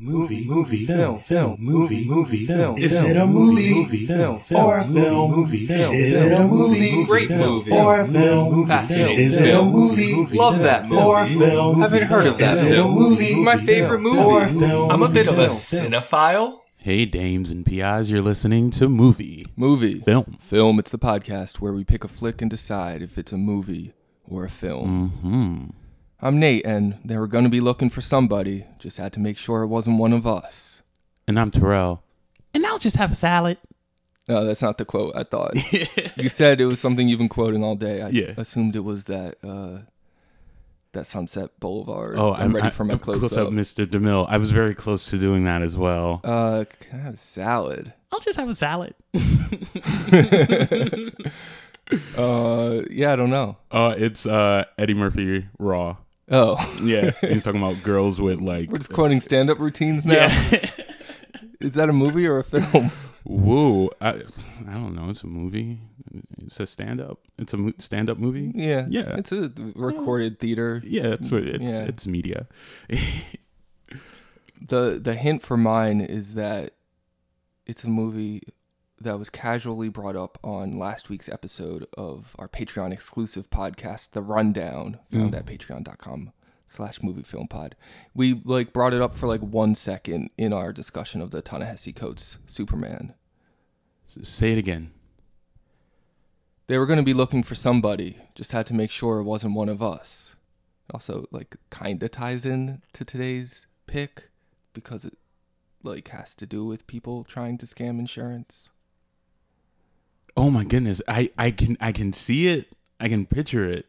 movie, film, movie, film. Is it a movie, film, or a film, movie, film? Is it a movie, great movie, or a film? fascinating Is it a film? movie, Love that movie. or a film? Haven't heard of that Is it a film. movie, It's my favorite or a movie. film? I'm a bit of a Film. cinephile. Hey, dames and PIs, you're listening to Movie. Film. Film, it's the podcast where we pick a flick and decide if it's a movie or a film. Mm-hmm. I'm Nate, and they were going to be looking for somebody. Just had to make sure it wasn't one of us. And I'm Terrell. And I'll just have a salad. No, that's not the quote I thought. You said it was something you've been quoting all day. I assumed it was that Sunset Boulevard. Oh, I'm ready for my close-up. Mr. DeMille. I was very close to doing that as well. Can I have a salad? I'll just have a salad. Yeah, I don't know. It's Eddie Murphy Raw. Oh. Yeah, he's talking about girls with like... We're just quoting stand-up routines now? Yeah. Is that a movie or a film? Whoa. I don't know. It's a movie. It's a stand-up. It's a stand-up movie? Yeah. Yeah. It's a recorded theater. Yeah, it's media. The hint for mine is that it's a movie that was casually brought up on last week's episode of our Patreon exclusive podcast, The Rundown, found at patreon.com/moviefilmpod. We brought it up for 1 second in our discussion of the Ta-Nehisi Coates Superman. Say it again. They were going to be looking for somebody, just had to make sure it wasn't one of us. Also, kind of ties in to today's pick because it has to do with people trying to scam insurance. Oh my goodness. I can see it. I can picture it.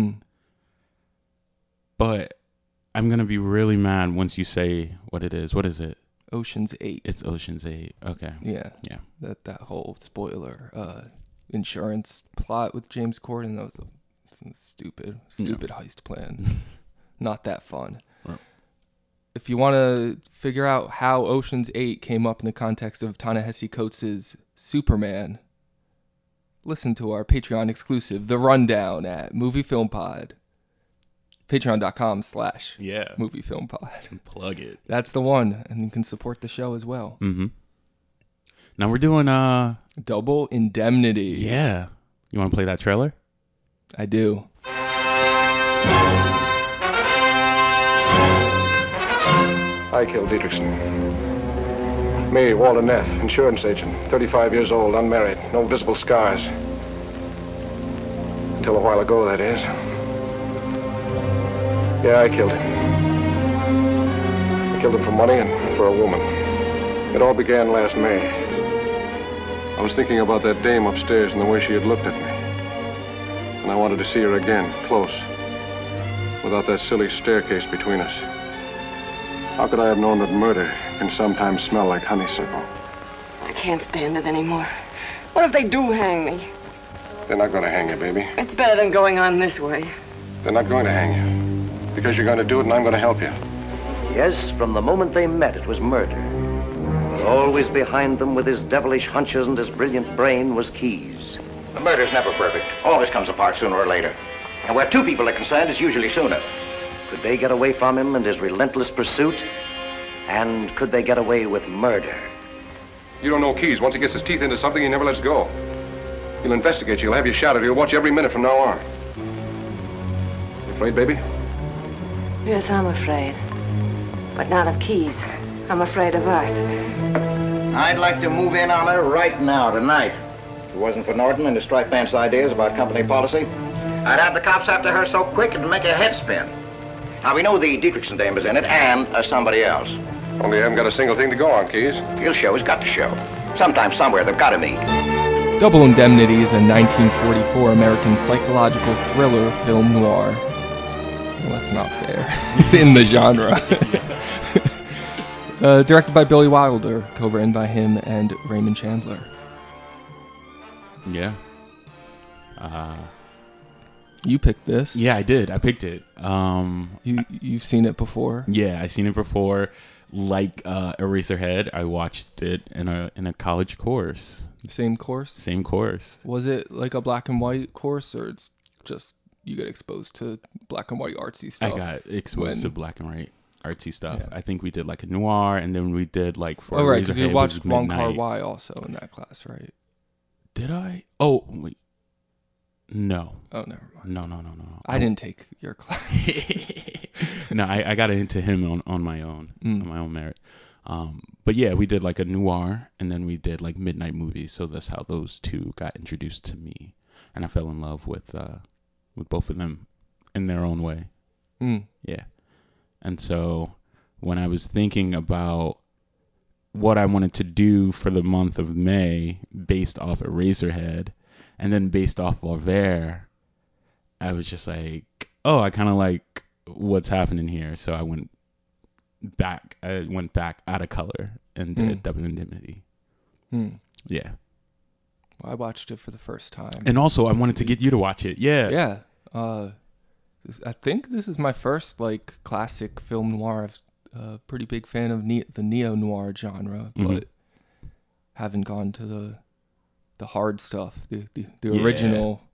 But I'm going to be really mad once you say what it is. What is it? Ocean's 8. It's Ocean's 8. Okay. Yeah. That whole spoiler insurance plot with James Corden, that was some stupid heist plan. Not that fun. Right. If If you want to figure out how Ocean's 8 came up in the context of Ta-Nehisi Coates' Superman, listen to our Patreon exclusive, The Rundown, at MovieFilmPod. Patreon.com/MovieFilmPod. Plug it. That's the one, and you can support the show as well. Mm-hmm. Now we're doing Double Indemnity. Yeah. You want to play that trailer? I do. I killed Dietrichson. Me, Walter Neff, insurance agent, 35 years old, unmarried, no visible scars. Until a while ago, that is. Yeah, I killed him. I killed him for money and for a woman. It all began last May. I was thinking about that dame upstairs and the way she had looked at me. And I wanted to see her again, close, without that silly staircase between us. How could I have known that murder can sometimes smell like honeysuckle? I can't stand it anymore. What if they do hang me? They're not going to hang you, baby. It's better than going on this way. They're not going to hang you. Because you're going to do it and I'm going to help you. Yes, from the moment they met, it was murder. But always behind them, with his devilish hunches and his brilliant brain, was Keyes. The murder's never perfect. Always comes apart sooner or later. And where two people are concerned, it's usually sooner. Could they get away from him and his relentless pursuit? And could they get away with murder? You don't know Keyes. Once he gets his teeth into something, he never lets go. He'll investigate you. He'll have you shadowed. He'll watch you every minute from now on. You afraid, baby? Yes, I'm afraid. But not of Keyes. I'm afraid of us. I'd like to move in on her right now, tonight. If it wasn't for Norton and his striped pants ideas about company policy, I'd have the cops after her so quick it'd make a head spin. Now, we know the Dietrichson dame is in it, and somebody else. Only you haven't got a single thing to go on, Keyes. He'll show, he's got to show. Sometime, somewhere, they've got to meet. Double Indemnity is a 1944 American psychological thriller film noir. Well, that's not fair. It's in the genre. Directed by Billy Wilder, co-written by him and Raymond Chandler. Yeah. You picked this. Yeah, I did. I picked it. You've seen it before? Yeah, I've seen it before. Like Eraserhead, I watched it in a college course. Same course? Same course. Was it like a black and white course, or it's just you get exposed to black and white artsy stuff? I got exposed to black and white. artsy stuff. Yeah. I think we did like a noir, and then we did like for Oh, right, because Eraserhead, you it watched was Wong Kar Midnight. Wai also in that class, right? Did I? Oh, wait. No. Oh, never mind. No. I didn't take your class. No, I got into him on my own, on my own merit. But yeah, we did like a noir, and then we did like midnight movies. So that's how those two got introduced to me, and I fell in love with both of them in their own way. Yeah, and so when I was thinking about what I wanted to do for the month of May, based off Eraserhead, and then based off Volver, I was just like, oh, I kind of like what's happening here. So I went back out of color and did Double Indemnity. Yeah. Well, I watched it for the first time. And also I wanted to get you to watch it. Yeah. Yeah. I think this is my first like classic film noir. I'm a pretty big fan of the neo-noir genre, but haven't gone to the hard stuff, the original.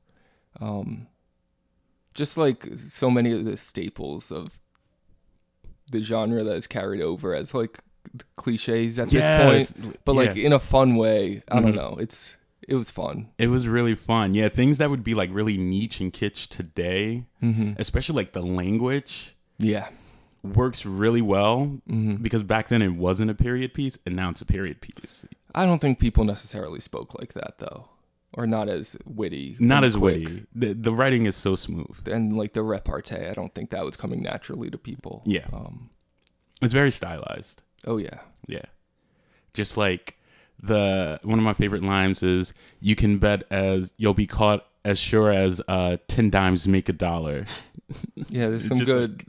Just like so many of the staples of the genre that is carried over as like cliches at this point, but like in a fun way. I don't know. It was fun. It was really fun. Yeah, things that would be like really niche and kitsch today, especially like the language. Yeah. Works really well because back then it wasn't a period piece, and now it's a period piece. I don't think people necessarily spoke like that though, or not as witty. Not as quick. witty. The writing is so smooth, and like the repartee, I don't think that was coming naturally to people. Yeah, it's very stylized. Oh yeah, yeah. Just like one of my favorite lines is, "You can bet as you'll be caught as sure as 10 dimes make $1." Yeah, there's some good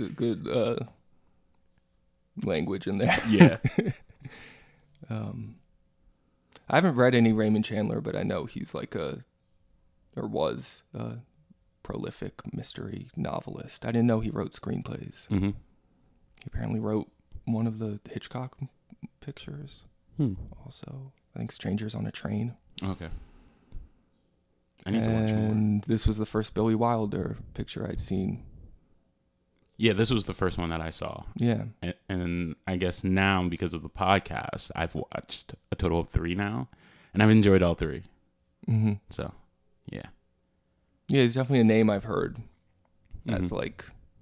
language in there. Yeah. I haven't read any Raymond Chandler, but I know he's like was a prolific mystery novelist. I didn't know he wrote screenplays. He apparently wrote one of the Hitchcock pictures. Also, I think Strangers on a Train. Okay. I need to watch more. And this was the first Billy Wilder picture I'd seen. Yeah, this was the first one that I saw. Yeah. And I guess now, because of the podcast, I've watched a total of 3 now, and I've enjoyed all 3. So, yeah. Yeah, he's definitely a name I've heard. That's like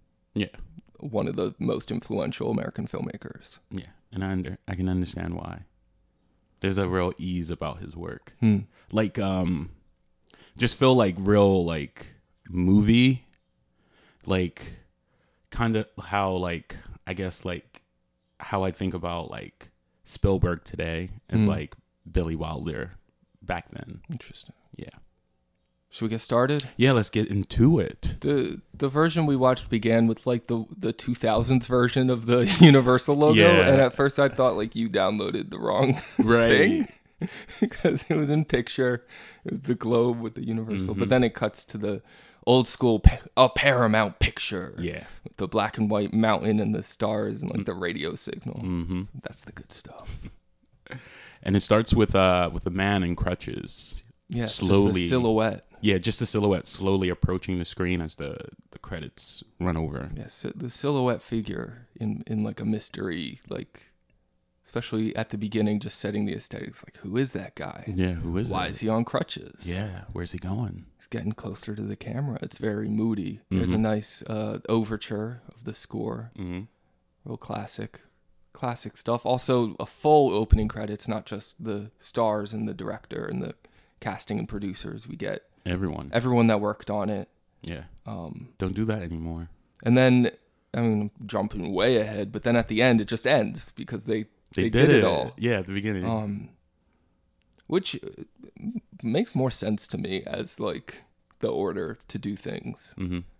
one of the most influential American filmmakers. Yeah, and I can understand why. There's a real ease about his work. Like, just feel like real, like, movie, like, kind of how, like, I guess, like, how I think about, like, Spielberg today is like Billy Wilder back then. Interesting. Yeah. Should we get started? Yeah, let's get into it. The version we watched began with like the 2000s version of the Universal logo, and at first I thought like you downloaded the wrong thing because it was in picture. It was the globe with the Universal, but then it cuts to the old school Paramount picture. Yeah, with the black and white mountain and the stars and like the radio signal. That's the good stuff. And it starts with a man in crutches. Yeah, slowly just the silhouette. Yeah, just the silhouette slowly approaching the screen as the credits run over. Yes, the silhouette figure in like a mystery, like especially at the beginning, just setting the aesthetics. Like, who is that guy? Yeah, who is? Why is he on crutches? Yeah, where's he going? He's getting closer to the camera. It's very moody. There's a nice overture of the score. Real classic stuff. Also, a full opening credits, not just the stars and the director and the casting and producers. We get everyone that worked on it. Yeah. Don't do that anymore. And then, I mean, I'm jumping way ahead, but then at the end it just ends because they did it all. Yeah, at the beginning. Which makes more sense to me as like the order to do things.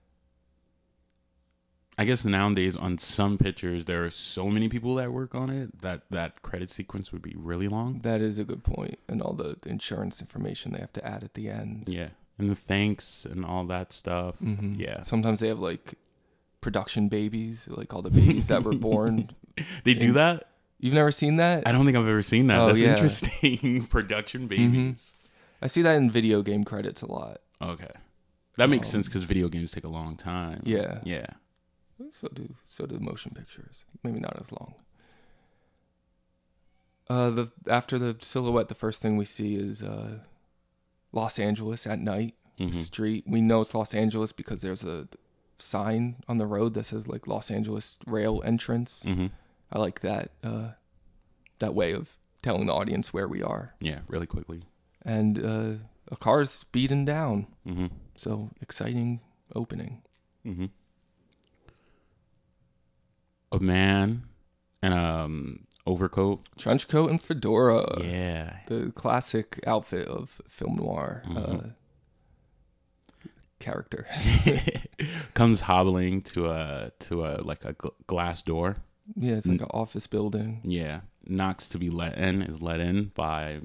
I guess nowadays on some pictures there are so many people that work on it that credit sequence would be really long. That is a good point. And all the insurance information they have to add at the end. Yeah. And the thanks and all that stuff. Yeah. Sometimes they have like production babies, like all the babies that were born. They do that? You've never seen that? I don't think I've ever seen that. That's interesting. Production babies. I see that in video game credits a lot. Okay. That makes sense because video games take a long time. Yeah. Yeah. So do motion pictures. Maybe not as long. After the silhouette, the first thing we see is Los Angeles at night. Street. We know it's Los Angeles because there's a sign on the road that says like Los Angeles Rail Entrance. I like that way of telling the audience where we are. Yeah, really quickly. And a car's speeding down. So exciting opening. A man in overcoat, trench coat, and fedora. Yeah, the classic outfit of film noir characters. Comes hobbling to a like a glass door. Yeah, it's like an office building. Yeah, knocks to be let in. Is let in by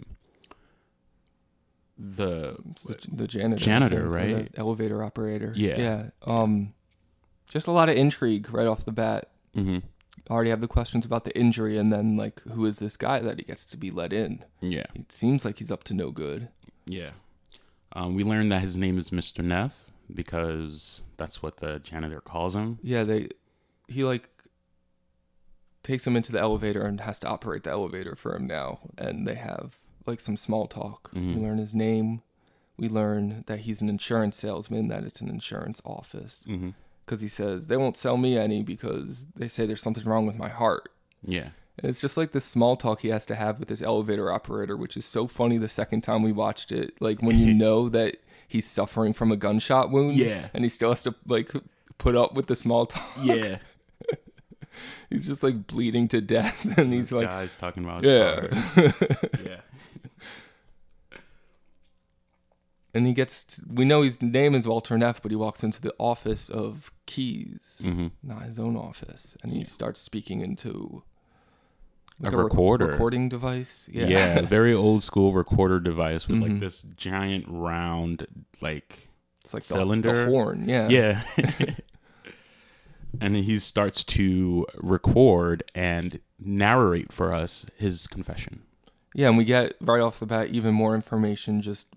the janitor, right? The elevator operator. Yeah. Just a lot of intrigue right off the bat. Already have the questions about the injury, and then like, who is this guy that he gets to be let in? Yeah, it seems like he's up to no good. Yeah. We learned that his name is Mr. Neff because that's what the janitor calls him. Yeah, he like takes him into the elevator and has to operate the elevator for him now, and they have like some small talk. We learn his name. We learn that he's an insurance salesman, that it's an insurance office. Because he says, they won't sell me any because they say there's something wrong with my heart. Yeah. And it's just like this small talk he has to have with this elevator operator, which is so funny the second time we watched it. Like when you know that he's suffering from a gunshot wound. Yeah. And he still has to like put up with the small talk. Yeah. He's just like bleeding to death. And he's like, guy's talking about yeah. And we know his name is Walter Neff, but he walks into the office of Keyes, not his own office. And he starts speaking into like a recorder. Recording device. Yeah, very old school recorder device with like this giant round, like, it's like cylinder. The horn, yeah. Yeah. And he starts to record and narrate for us his confession. Yeah, and we get right off the bat even more information, just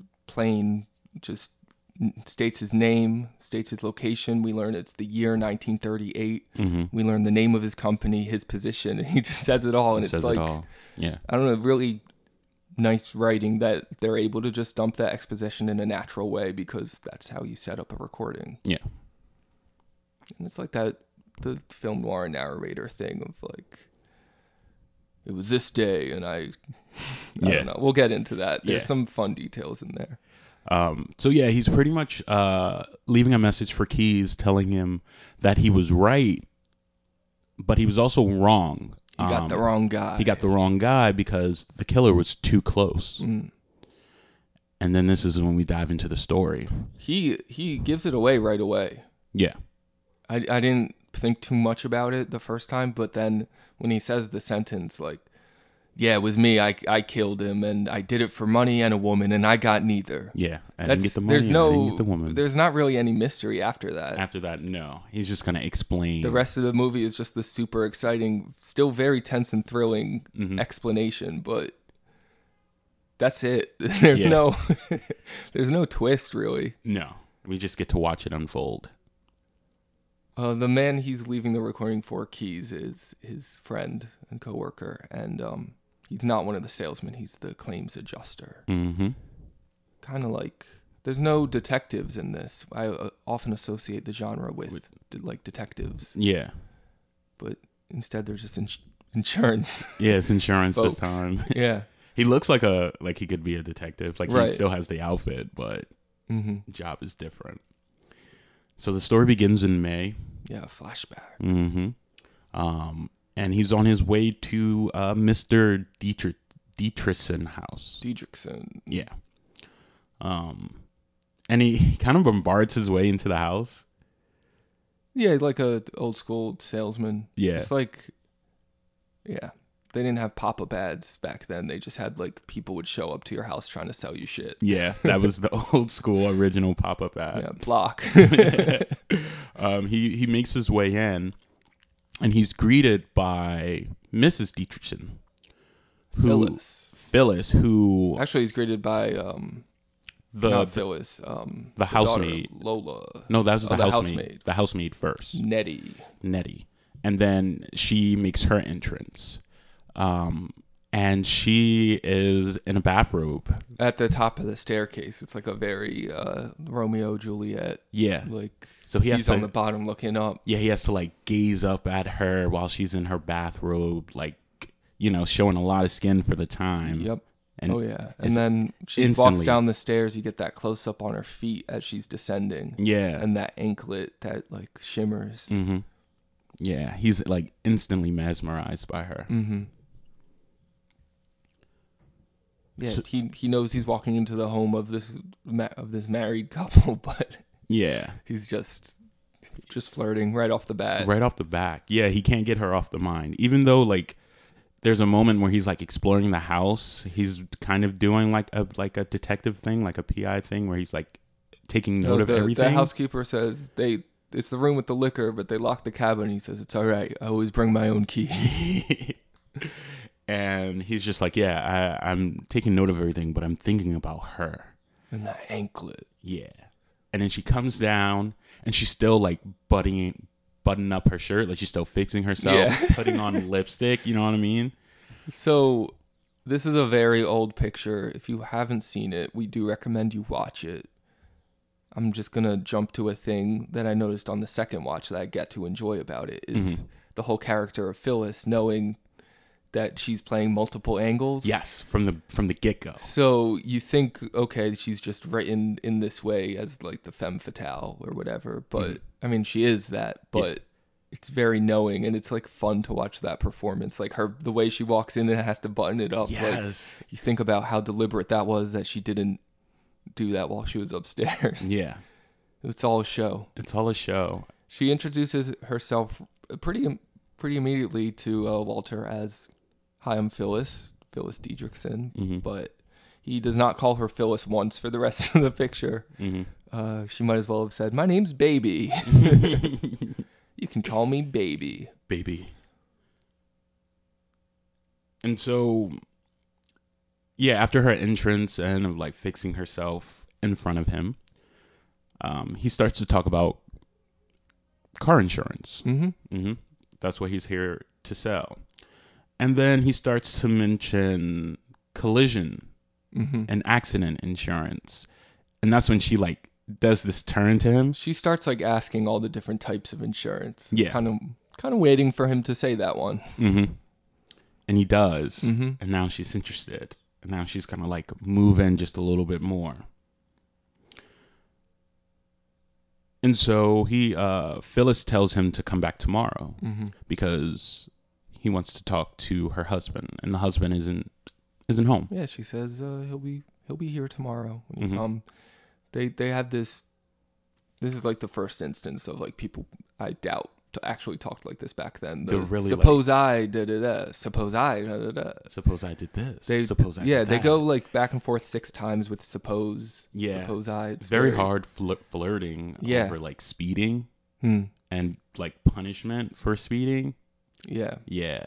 states his name, states his location. We learn it's the year 1938. We learn the name of his company, his position, and he just says it all. And it's like, yeah, I don't know, really nice writing that they're able to just dump that exposition in a natural way because that's how you set up a recording. Yeah. And it's like the film noir narrator thing of like, it was this day, and I don't know. We'll get into that. There's some fun details in there. So yeah, he's pretty much leaving a message for Keyes telling him that he was right, but he was also wrong. He got the wrong guy. He got the wrong guy because the killer was too close. And then this is when we dive into the story. He gives it away right away. Yeah. I didn't think too much about it the first time, but then when he says the sentence like, yeah, it was me, I killed him, and I did it for money and a woman, and I got neither. Yeah, I didn't get the money, I didn't get the woman. There's not really any mystery after that. After that, no. He's just going to explain. The rest of the movie is just the super exciting, still very tense and thrilling explanation, but that's it. There's no twist, really. No, we just get to watch it unfold. The man he's leaving the recording for, Keyes, is his friend and coworker, and he's not one of the salesmen. He's the claims adjuster. Kind of like, there's no detectives in this. I often associate the genre with like detectives. Yeah, but instead they're just insurance. Yeah, it's insurance this time. Yeah, he looks like he could be a detective. Like he still has the outfit, but job is different. So the story begins in May. Yeah, flashback. And he's on his way to Mr. Dietrichson house. Dietrichson. Yeah. And he kind of bombards his way into the house. Yeah, like a old school salesman. Yeah. It's like, yeah. They didn't have pop-up ads back then. They just had like people would show up to your house trying to sell you shit. Yeah, that was the old school original pop-up ad. Yeah, block. He makes his way in, and he's greeted by Mrs. Dietrichson. Phyllis, who... Actually, he's greeted by Not Phyllis. the daughter, housemaid. Lola. No, that was the the housemaid. The housemaid first. Nettie. And then she makes her entrance. And she is in a bathrobe. At the top of the staircase. It's like a very Romeo Juliet. Yeah. Like, so he's on the bottom looking up. Yeah, he has to like gaze up at her while she's in her bathrobe, like, showing a lot of skin for the time. Yep. And And then she walks down the stairs. You get that close up on her feet as she's descending. Yeah. And that anklet that like shimmers. Mm-hmm. Yeah, he's like instantly mesmerized by her. Mm-hmm. Yeah, so, he knows he's walking into the home of this married couple, but yeah, he's just flirting right off the bat. Right off the bat. Yeah, he can't get her off the mind. Even though like there's a moment where he's like exploring the house, he's kind of doing like a detective thing, like a PI thing, where he's like taking note of everything. The housekeeper says it's the room with the liquor, but they locked the cabin. He says it's all right. I always bring my own keys. And he's just like, yeah, I'm taking note of everything, but I'm thinking about her. And that anklet. Yeah. And then she comes down, and she's still like buttoning up her shirt, like she's still fixing herself, putting on lipstick, you know what I mean? So this is a very old picture. If you haven't seen it, we do recommend you watch it. I'm just going to jump to a thing that I noticed on the second watch that I get to enjoy about it is the whole character of Phyllis knowing that she's playing multiple angles. Yes, from the get-go. So you think, okay, she's just written in this way as like the femme fatale or whatever. But I mean, she is that, but it's very knowing, and it's like fun to watch that performance. Like the way she walks in and has to button it up. Yes. Like, you think about how deliberate that was, that she didn't do that while she was upstairs. Yeah. It's all a show. It's all a show. She introduces herself pretty immediately to Walter as, "Hi, I'm Phyllis Diedrichson," but he does not call her Phyllis once for the rest of the picture. She might as well have said, "My name's Baby." You can call me Baby. Baby. And so, yeah, after her entrance and of like fixing herself in front of him, he starts to talk about car insurance. That's what he's here to sell. And then he starts to mention collision and accident insurance. And that's when she like does this turn to him. She starts like asking all the different types of insurance. Yeah. Kind of waiting for him to say that one. And he does. And now she's interested. And now she's kind of like moving just a little bit more. And so Phyllis tells him to come back tomorrow because he wants to talk to her husband, and the husband isn't home. Yeah, she says he'll be here tomorrow when you come. They have this. This is like the first instance of like people I doubt actually talked like this back then. Really suppose I da da da. Suppose I da da da. Suppose I did this. Suppose I did that. They go like back and forth 6 times with suppose. Yeah. Suppose I. It's very hard flirting over like speeding and like punishment for speeding. Yeah. Yeah.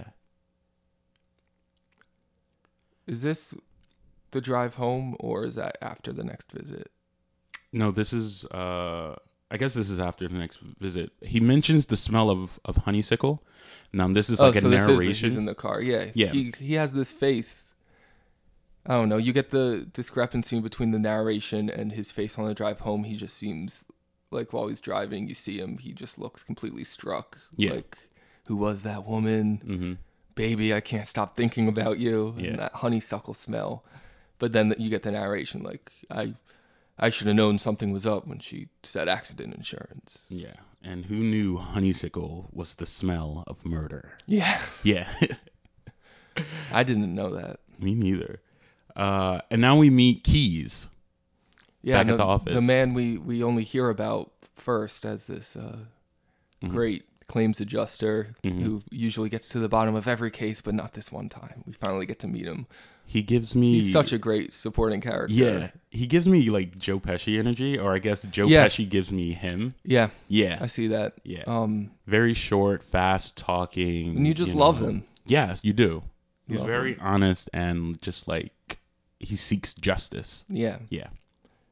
Is this the drive home, or is that after the next visit? No, this is, I guess this is after the next visit. He mentions the smell of honeysuckle. Now, this is like a narration. He's in the car. Yeah. Yeah. He has this face. I don't know. You get the discrepancy between the narration and his face on the drive home. He just seems like while he's driving, you see him, he just looks completely struck. Yeah. Like, who was that woman? Baby, I can't stop thinking about you. Yeah. And that honeysuckle smell. But then you get the narration like, I should have known something was up when she said accident insurance. Yeah. And who knew honeysuckle was the smell of murder? Yeah. Yeah. I didn't know that. Me neither. And now we meet Keys. Yeah, back at the office. The man we only hear about first as this great claims adjuster who usually gets to the bottom of every case, but not this one time. We finally get to meet him. He's such a great supporting character. Yeah. He gives me like Joe Pesci energy, or I guess Joe Pesci gives me him. Yeah. Yeah. I see that. Yeah. Very short, fast talking. And you just love him. Yes, you do. He's Love very him. honest and just like he seeks justice. Yeah. Yeah.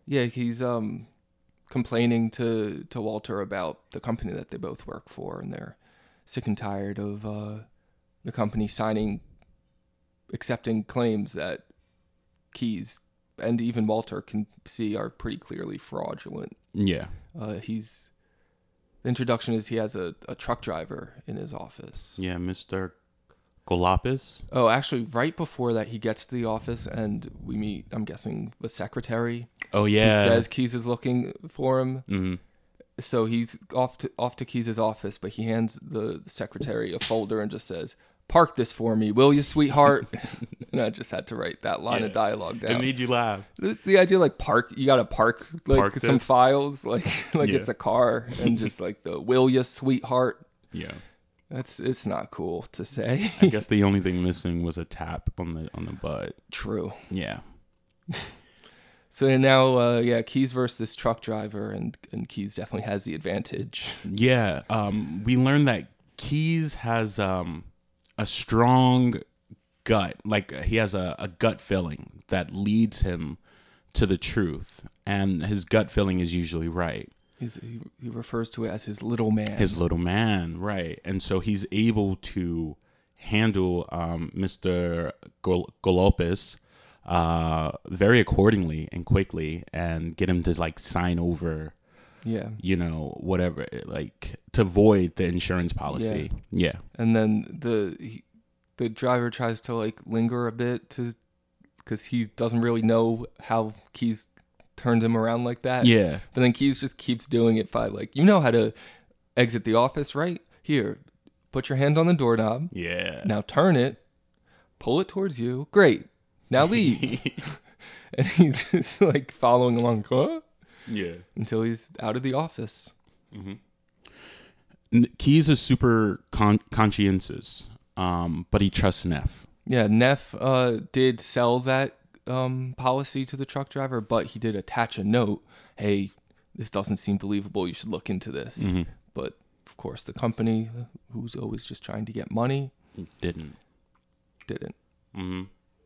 Yeah, he's complaining to Walter about the company that they both work for, and they're sick and tired of the company accepting claims that Keyes and even Walter can see are pretty clearly fraudulent. Yeah. The introduction is he has a truck driver in his office. Yeah, Mr. Golopis. Oh, actually, right before that, he gets to the office and we meet, I'm guessing, the secretary. Oh, yeah. Who says Keyes is looking for him. Mm-hmm. So he's off to Keyes' office, but he hands the secretary a folder and just says, "Park this for me, will you, sweetheart?" And I just had to write that line of dialogue down. It made you laugh. It's the idea, like, you gotta park some this. files, like it's a car, and just like the "will you, sweetheart." Yeah. It's not cool to say. I guess the only thing missing was a tap on the butt. True. Yeah. So now, Keyes versus this truck driver, and Keyes definitely has the advantage. Yeah. We learned that Keyes has a strong gut. Like, he has a gut feeling that leads him to the truth. And his gut feeling is usually right. He refers to it as his little man. His little man, right. And so he's able to handle Mr. Golopis very accordingly and quickly, and get him to like sign over, whatever, like to void the insurance policy. Yeah. And then the driver tries to like linger a bit because he doesn't really know how Keyes turned him around like that. Yeah. But then Keyes just keeps doing it by like, you know how to exit the office, right? Here, put your hand on the doorknob. Yeah. Now turn it, pull it towards you. Great. Now leave. And he's just like following along, huh? Yeah. Until he's out of the office. Mm-hmm. Keyes is super conscientious, but he trusts Neff. Yeah, Neff did sell that policy to the truck driver, but he did attach a note. Hey, this doesn't seem believable. You should look into this. Mm-hmm. But of course, the company, who's always just trying to get money, didn't. Mm-hmm.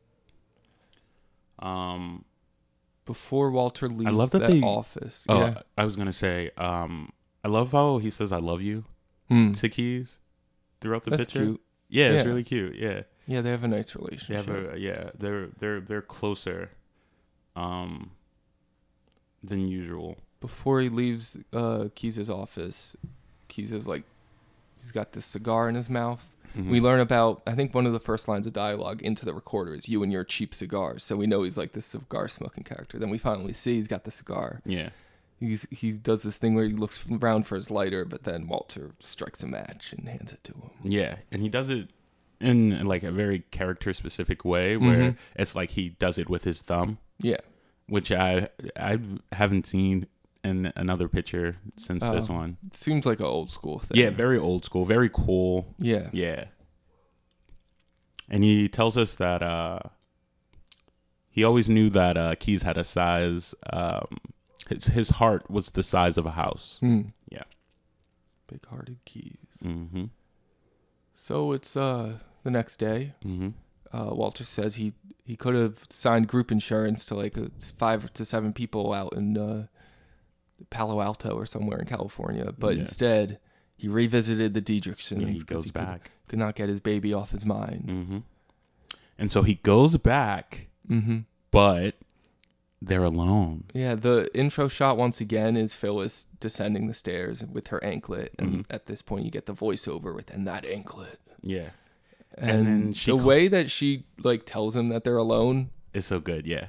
Before Walter leaves I love that office. Oh, yeah. I was gonna say, I love how he says "I love you" to Keyes throughout the That's picture. Cute. Yeah, it's really cute. Yeah. Yeah, they have a nice relationship. They're closer, than usual. Before he leaves Keyes' office, Keyes is like, he's got this cigar in his mouth. Mm-hmm. We learn about, I think one of the first lines of dialogue into the recorder is "you and your cheap cigars." So we know he's like this cigar smoking character. Then we finally see he's got the cigar. Yeah. He does this thing where he looks around for his lighter, but then Walter strikes a match and hands it to him. Yeah, and he does it in like a very character specific way where it's like he does it with his thumb. Yeah. Which I haven't seen in another picture since this one. Seems like an old school thing. Yeah, very old school, very cool. Yeah. Yeah. And he tells us that he always knew that Keyes had a size, his heart was the size of a house. Mm. Yeah. Big-hearted Keyes. Mm-hmm. So it's the next day. Mm-hmm. Walter says he could have signed group insurance to like 5 to 7 people out in Palo Alto or somewhere in California, but instead he revisited the Diedrichsons. Yeah, he goes back. Could not get his baby off his mind. Mm-hmm. And so he goes back, but they're alone. Yeah, the intro shot once again is Phyllis descending the stairs with her anklet, and at this point you get the voiceover with "and that anklet." Yeah. And then the way that she like tells him that they're alone is so good. Yeah.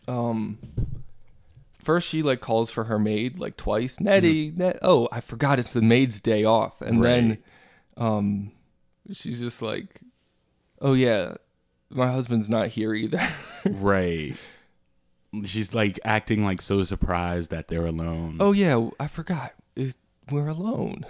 First she like calls for her maid like twice. Nettie, oh, I forgot it's the maid's day off. And then she's just like, "Oh yeah, my husband's not here either." Right. She's like acting like so surprised that they're alone. Oh yeah, I forgot. We're alone.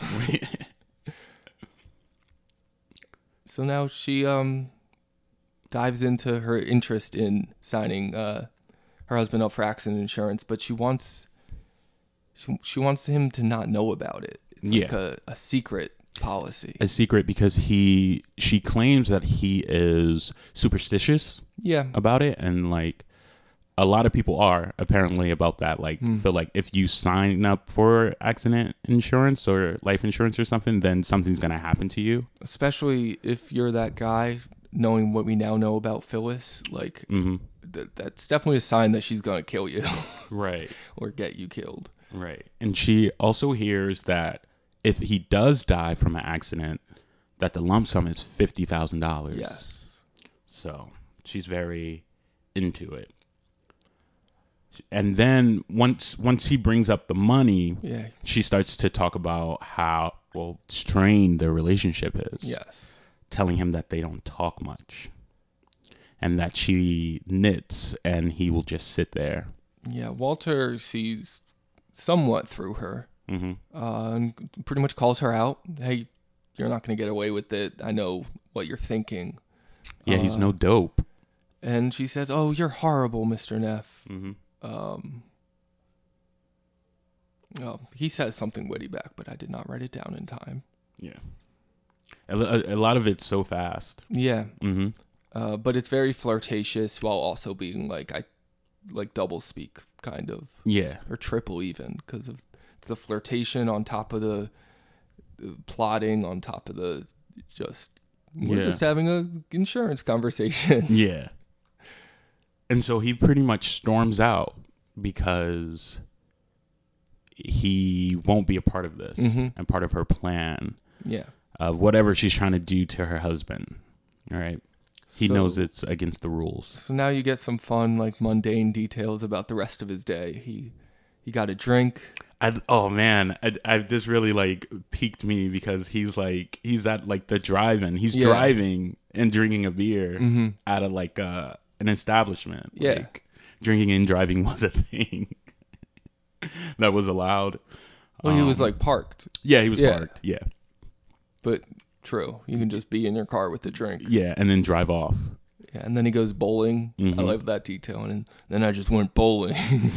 So now she dives into her interest in signing her husband up for accident insurance, but she wants him to not know about it. It's like a secret policy. A secret because she claims that he is superstitious. Yeah. About it, and like a lot of people are apparently about that. Like, feel like if you sign up for accident insurance or life insurance or something, then something's going to happen to you. Especially if you're that guy, knowing what we now know about Phyllis, like, that's definitely a sign that she's going to kill you. Right. Or get you killed. Right. And she also hears that if he does die from an accident, that the lump sum is $50,000. Yes. So she's very into it. And then once he brings up the money, she starts to talk about how strained their relationship is. Yes. Telling him that they don't talk much. And that she knits and he will just sit there. Yeah, Walter sees somewhat through her. And pretty much calls her out. Hey, you're not going to get away with it. I know what you're thinking. Yeah, he's no dope. And she says, oh, you're horrible, Mr. Neff. He says something witty back, but I did not write it down in time. Yeah. A lot of it's so fast. Yeah. But it's very flirtatious while also being like double speak, kind of. Yeah. Or triple even, because of the flirtation on top of the plotting, on top of the we're just having a insurance conversation. Yeah. And so he pretty much storms out because he won't be a part of this and part of her plan. Yeah. Of whatever she's trying to do to her husband. All right. He knows it's against the rules. So now you get some fun, like, mundane details about the rest of his day. He got a drink. This really, like, piqued me because he's at, like, the drive-in. He's driving and drinking a beer at an establishment. Yeah. Like, drinking and driving was a thing that was allowed. Well, he was, like, parked. Yeah, he was parked. Yeah. But true. You can just be in your car with a drink. Yeah, and then drive off. Yeah, and then he goes bowling. I love that detail. And then I just went bowling.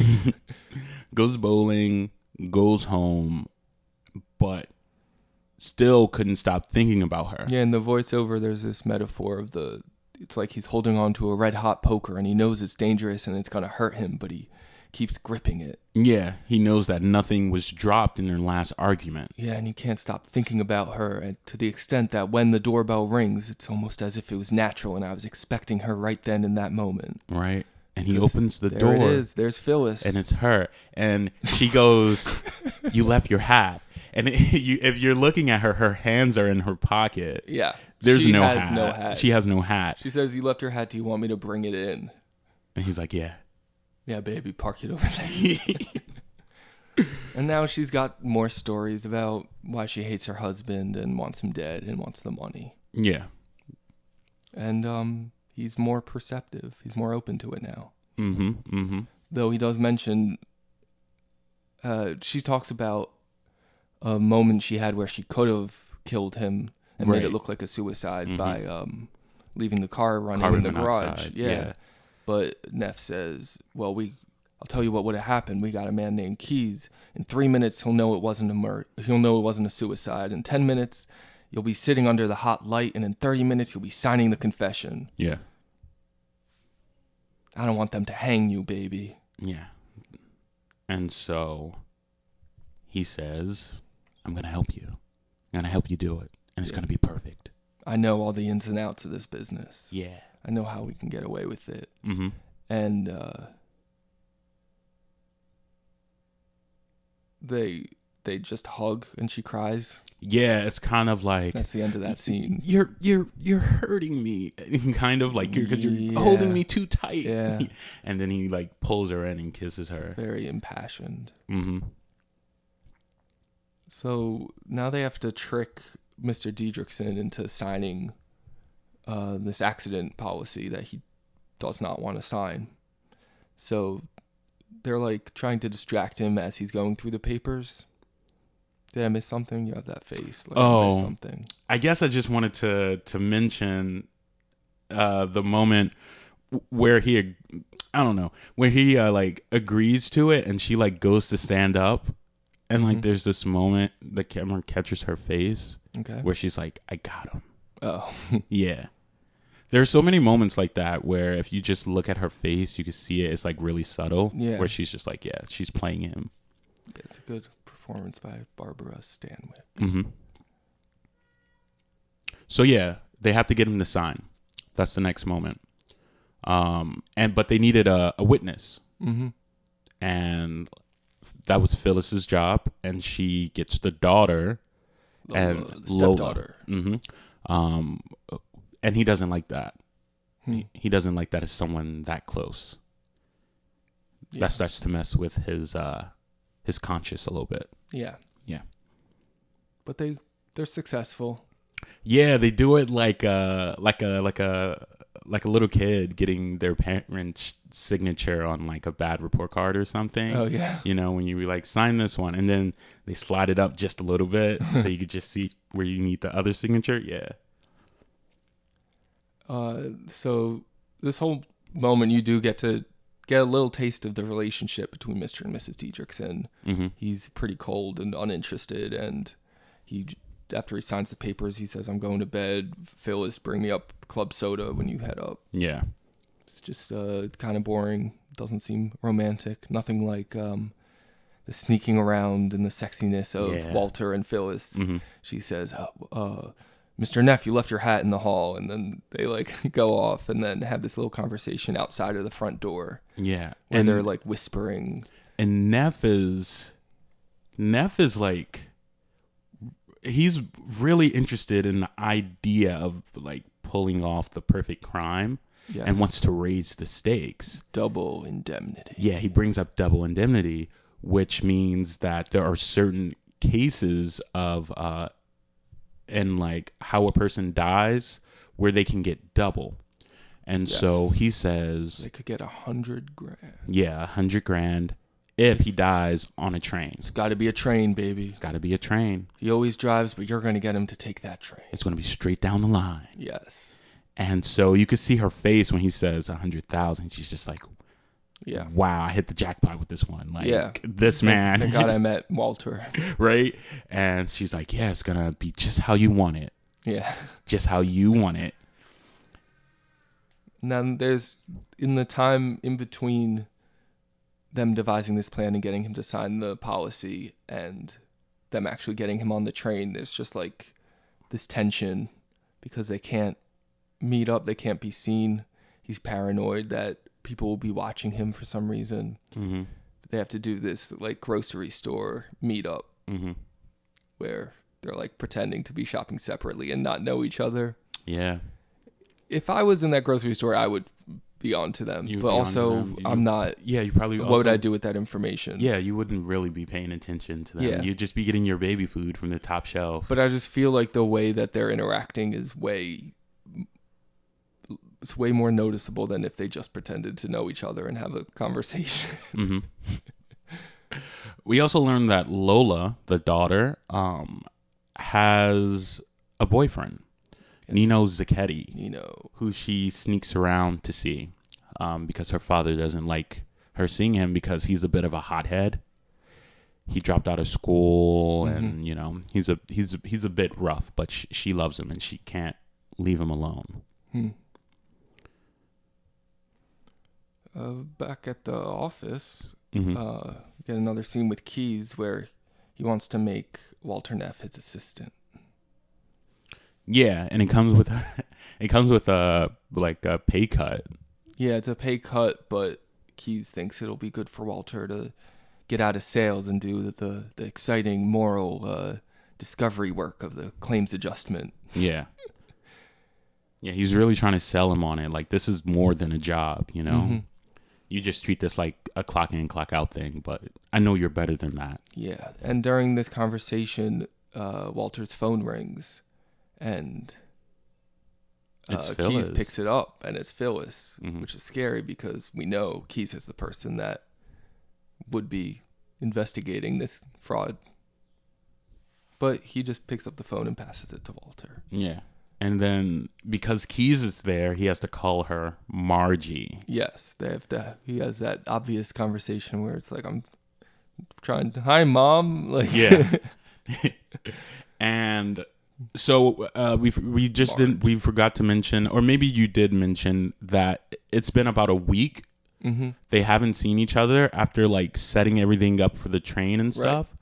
Goes bowling, goes home, but still couldn't stop thinking about her. Yeah, in the voiceover, there's this metaphor of it's like he's holding on to a red hot poker and he knows it's dangerous and it's going to hurt him, but he keeps gripping it. Yeah, he knows that nothing was dropped in their last argument. Yeah, and he can't stop thinking about her, and to the extent that when the doorbell rings, it's almost as if it was natural and I was expecting her right then in that moment. Right. And he opens the door. There it is. There's Phyllis. And it's her. And she goes, you left your hat. And if you're looking at her, her hands are in her pocket. Yeah. There's no hat. She has no hat. She says, you left your hat. Do you want me to bring it in? And he's like, yeah. Yeah, baby, park it over there. And now she's got more stories about why she hates her husband and wants him dead and wants the money. Yeah. And he's more perceptive. He's more open to it now. Though he does mention, she talks about a moment she had where she could have killed him and made it look like a suicide by leaving the car running in the garage. Yeah. But Neff says, well, I'll tell you what would have happened. We got a man named Keys. In 3 minutes, he'll know it wasn't a murder. He'll know it wasn't a suicide. In 10 minutes, you'll be sitting under the hot light. And in 30 minutes, you'll be signing the confession. Yeah. I don't want them to hang you, baby. Yeah. And so he says, I'm going to help you. I'm going to help you do it. And it's going to be perfect. I know all the ins and outs of this business. Yeah. I know how we can get away with it. And they just hug and she cries. Yeah, it's kind of like that's the end of that scene. You're hurting me, kind of like because you're holding me too tight. Yeah. And then he like pulls her in and kisses her. Very impassioned. So now they have to trick Mr. Diedrichson into signing this accident policy that he does not want to sign. So they're like trying to distract him as he's going through the papers. Did I miss something? You have that face. Like I missed something. I guess I just wanted to mention the moment where he, when he like agrees to it and she like goes to stand up. And like there's this moment the camera catches her face where she's like, I got him. Oh. Yeah. There's so many moments like that where if you just look at her face, you can see it. It's like really subtle. Yeah. Where she's just like, yeah, she's playing him. Yeah, it's a good performance by Barbara Stanwyck. Mm-hmm. So yeah, they have to get him to sign. That's the next moment. But they needed a witness. Mm-hmm. And that was Phyllis's job, and she gets the daughter and the stepdaughter. Mm-hmm. And he doesn't like that. Hmm. He doesn't like that as someone that close. Yeah. That starts to mess with his conscience a little bit. Yeah. Yeah. But they're successful. Yeah, they do it like a little kid getting their parents' signature on like a bad report card or something. Oh yeah. You know, when you like sign this one, and then they slide it up just a little bit so you could just see where you need the other signature. Yeah. So this whole moment, you do get a little taste of the relationship between Mr. and Mrs. Diedrichsen. Mm-hmm. He's pretty cold and uninterested, and after he signs the papers, he says, "I'm going to bed. Phyllis, bring me up club soda when you head up." Yeah. It's just kind of boring. Doesn't seem romantic. Nothing like the sneaking around and the sexiness of Walter and Phyllis. Mm-hmm. She says, Mr. Neff, you left your hat in the hall. And then they like go off and then have this little conversation outside of the front door. Yeah. Where they're like whispering. And Neff is like, he's really interested in the idea of like pulling off the perfect crime. Yes. And wants to raise the stakes. Double indemnity. Yeah, he brings up double indemnity, which means that there are certain cases of and like how a person dies where they can get double. And so he says they could get $100,000. Yeah, $100,000 if he dies on a train. It's got to be a train, baby. It's got to be a train. He always drives, but you're going to get him to take that train. It's going to be straight down the line. Yes. And so you could see her face when he says 100,000. She's just like, yeah, wow, I hit the jackpot with this one. Like, yeah, this man. Thank God I met Walter. Right? And she's like, yeah, it's going to be just how you want it. Yeah. Just how you want it. And then there's, in the time in between them devising this plan and getting him to sign the policy and them actually getting him on the train, there's just like this tension because they can't meet up, they can't be seen. He's paranoid that people will be watching him for some reason. Mm-hmm. They have to do this like grocery store meetup where they're like pretending to be shopping separately and not know each other. Yeah. If I was in that grocery store, I would be on to them. But also, I'm not. Yeah, you probably. What would I do with that information? Yeah, you wouldn't really be paying attention to them. Yeah. You'd just be getting your baby food from the top shelf. But I just feel like the way that they're interacting is it's way more noticeable than if they just pretended to know each other and have a conversation. Mm-hmm. We also learned that Lola, the daughter, has a boyfriend, yes. Nino Zacchetti, who she sneaks around to see because her father doesn't like her seeing him because he's a bit of a hothead. He dropped out of school, and he's a bit rough, but she loves him and she can't leave him alone. Back at the office, get another scene with Keyes where he wants to make Walter Neff his assistant. Yeah, and it comes with a pay cut. Yeah, it's a pay cut, but Keyes thinks it'll be good for Walter to get out of sales and do the exciting moral discovery work of the claims adjustment. Yeah. Yeah, he's really trying to sell him on it. Like, this is more than a job, Mm-hmm. You just treat this like a clock in, clock out thing, but I know you're better than that. Yeah, and during this conversation, Walter's phone rings, and Keyes picks it up, and it's Phyllis, which is scary because we know Keyes is the person that would be investigating this fraud. But he just picks up the phone and passes it to Walter. Yeah. And then because Keyes is there, he has to call her Margie. Yes, he has that obvious conversation where it's like, I'm trying to, hi, Mom. Like, yeah. And So we forgot to mention, or maybe you did mention that it's been about a week. Mm-hmm. They haven't seen each other after like setting everything up for the train and stuff.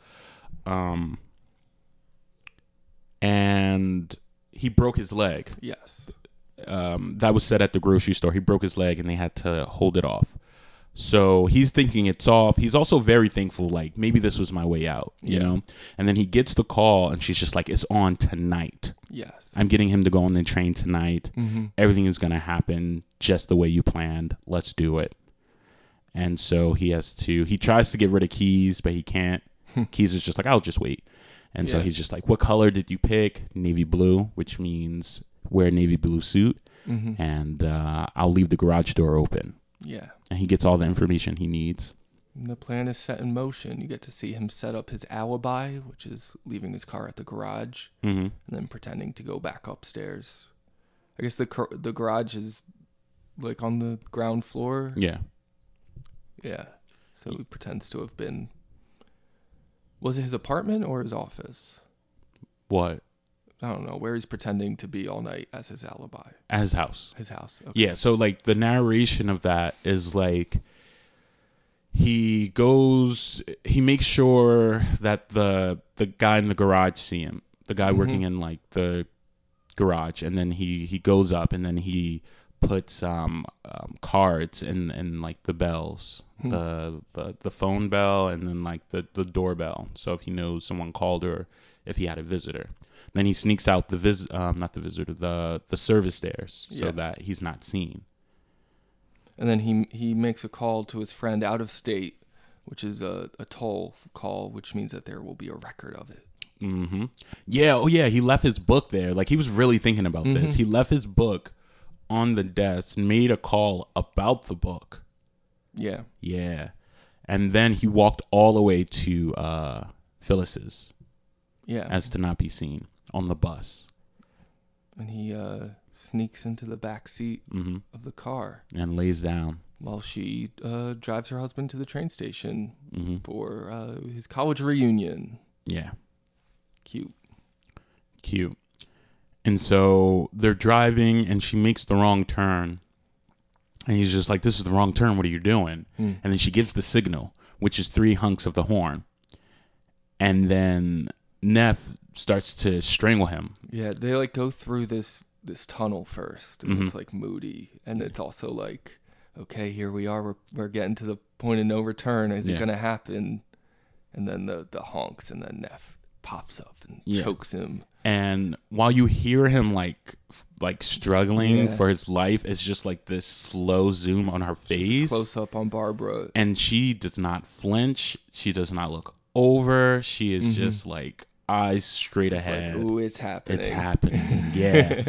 And he broke his leg. Yes. That was said at the grocery store. He broke his leg and they had to hold it off. So he's thinking it's off. He's also very thankful, like, maybe this was my way out, you know? And then he gets the call and she's just like, it's on tonight. Yes. I'm getting him to go on the train tonight. Mm-hmm. Everything is going to happen just the way you planned. Let's do it. And so he tries to get rid of Keys, but he can't. Keys is just like, I'll just wait. And so he's just like, what color did you pick? Navy blue, which means wear a navy blue suit. Mm-hmm. And I'll leave the garage door open. Yeah. And he gets all the information he needs. And the plan is set in motion. You get to see him set up his alibi, which is leaving his car at the garage, and then pretending to go back upstairs. I guess the garage is like on the ground floor. Yeah. Yeah. So he pretends to have been. Was it his apartment or his office? What? I don't know, where he's pretending to be all night as his alibi. At his house. His house. Okay. Yeah, so like the narration of that is like he makes sure that the guy in the garage see him. The guy working in like the garage, and then he goes up and then he puts cards in like the bells. The phone bell and then like the doorbell. So if he knows someone called or if he had a visitor. Then he sneaks out the service stairs so that he's not seen. And then he makes a call to his friend out of state, which is a toll call, which means that there will be a record of it. Mm-hmm. Yeah. Oh, yeah. He left his book there. Like he was really thinking about this. He left his book on the desk, made a call about the book. Yeah. Yeah. And then he walked all the way to Phyllis's. Yeah. As to not be seen on the bus. And he sneaks into the back seat of the car. And lays down. While she drives her husband to the train station for his college reunion. Yeah. Cute. And so they're driving and she makes the wrong turn. And he's just like, this is the wrong turn. What are you doing? And then she gives the signal, which is 3 hunks of the horn. And then Neff starts to strangle him. Yeah, they like go through this tunnel first, and it's like moody, and it's also like, okay, here we are, we're getting to the point of no return. Is it gonna happen? And then the honks, and then Neff pops up and chokes him. And while you hear him like struggling for his life, it's just like this slow zoom on her face, close up on Barbara, and she does not flinch. She does not look over. She is just like eyes straight ahead. Like, ooh, it's happening. It's happening. Yeah.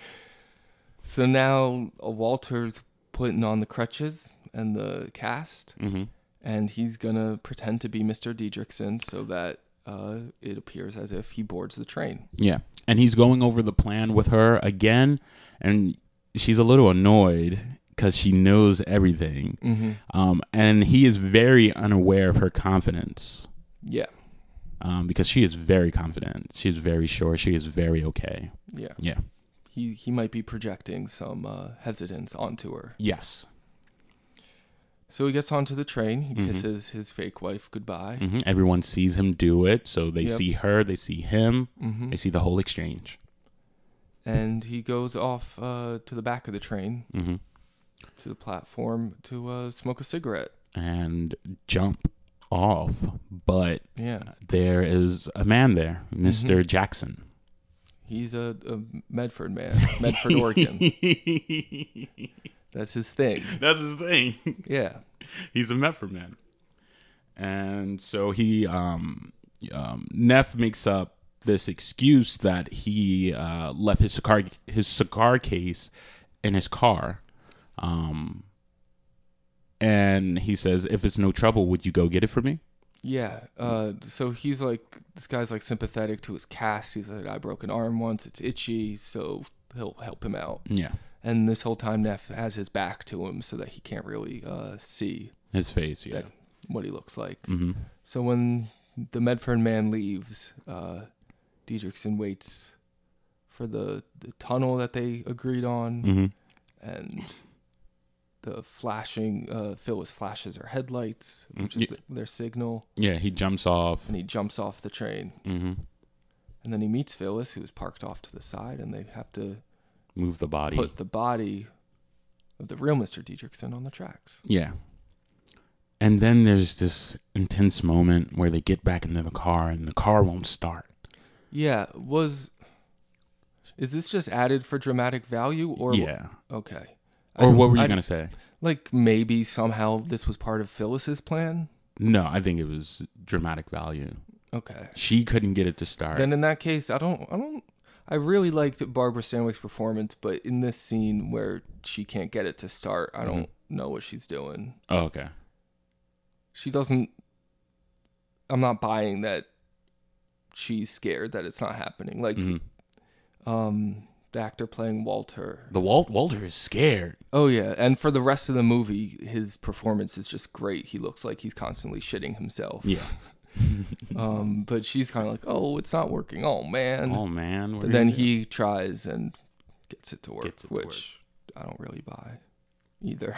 So now Walter's putting on the crutches and the cast, and he's gonna pretend to be Mr. Diedrichson so that it appears as if he boards the train. Yeah, and he's going over the plan with her again, and she's a little annoyed because she knows everything, and he is very unaware of her confidence. Yeah. Because she is very confident. She's very sure. She is very okay. Yeah. Yeah. He might be projecting some hesitance onto her. Yes. So he gets onto the train. He kisses his fake wife goodbye. Everyone sees him do it. So they see her. They see him. They see the whole exchange. And he goes off to the back of the train, to the platform to smoke a cigarette. And jump off. But there is a man there, Mr. Jackson. He's a Medford man, Medford, Oregon. That's his thing. That's his thing. Yeah. He's a Medford man. And so he, Neff makes up this excuse that he left his cigar case in his car. And he says, if it's no trouble, would you go get it for me? Yeah. So he's like, this guy's like sympathetic to his cast. He's like, I broke an arm once. It's itchy. So he'll help him out. Yeah. And this whole time, Neff has his back to him so that he can't really see his face. Yeah. What he looks like. So when the Medford man leaves, Diedrichson waits for the tunnel that they agreed on. Mm-hmm. And the flashing, Phyllis flashes her headlights, which is their signal. Yeah, he jumps off. And he jumps off the train. Mm-hmm. And then he meets Phyllis, who's parked off to the side, and they have to move the body. Put the body of the real Mr. Dietrichson on the tracks. Yeah. And then there's this intense moment where they get back into the car and the car won't start. Yeah, is this just added for dramatic value or yeah? Okay. Or what were you gonna say? Like maybe somehow this was part of Phyllis's plan? No, I think it was dramatic value. Okay. She couldn't get it to start. Then in that case, I really liked Barbara Stanwyck's performance, but in this scene where she can't get it to start, I don't know what she's doing. Oh, okay. She doesn't. I'm not buying that she's scared that it's not happening. Like, the actor playing Walter. Walter is scared. Oh, yeah. And for the rest of the movie, his performance is just great. He looks like he's constantly shitting himself. Yeah. But she's kind of like, oh, it's not working. Oh, man. But then he tries and gets it to work, which I don't really buy either.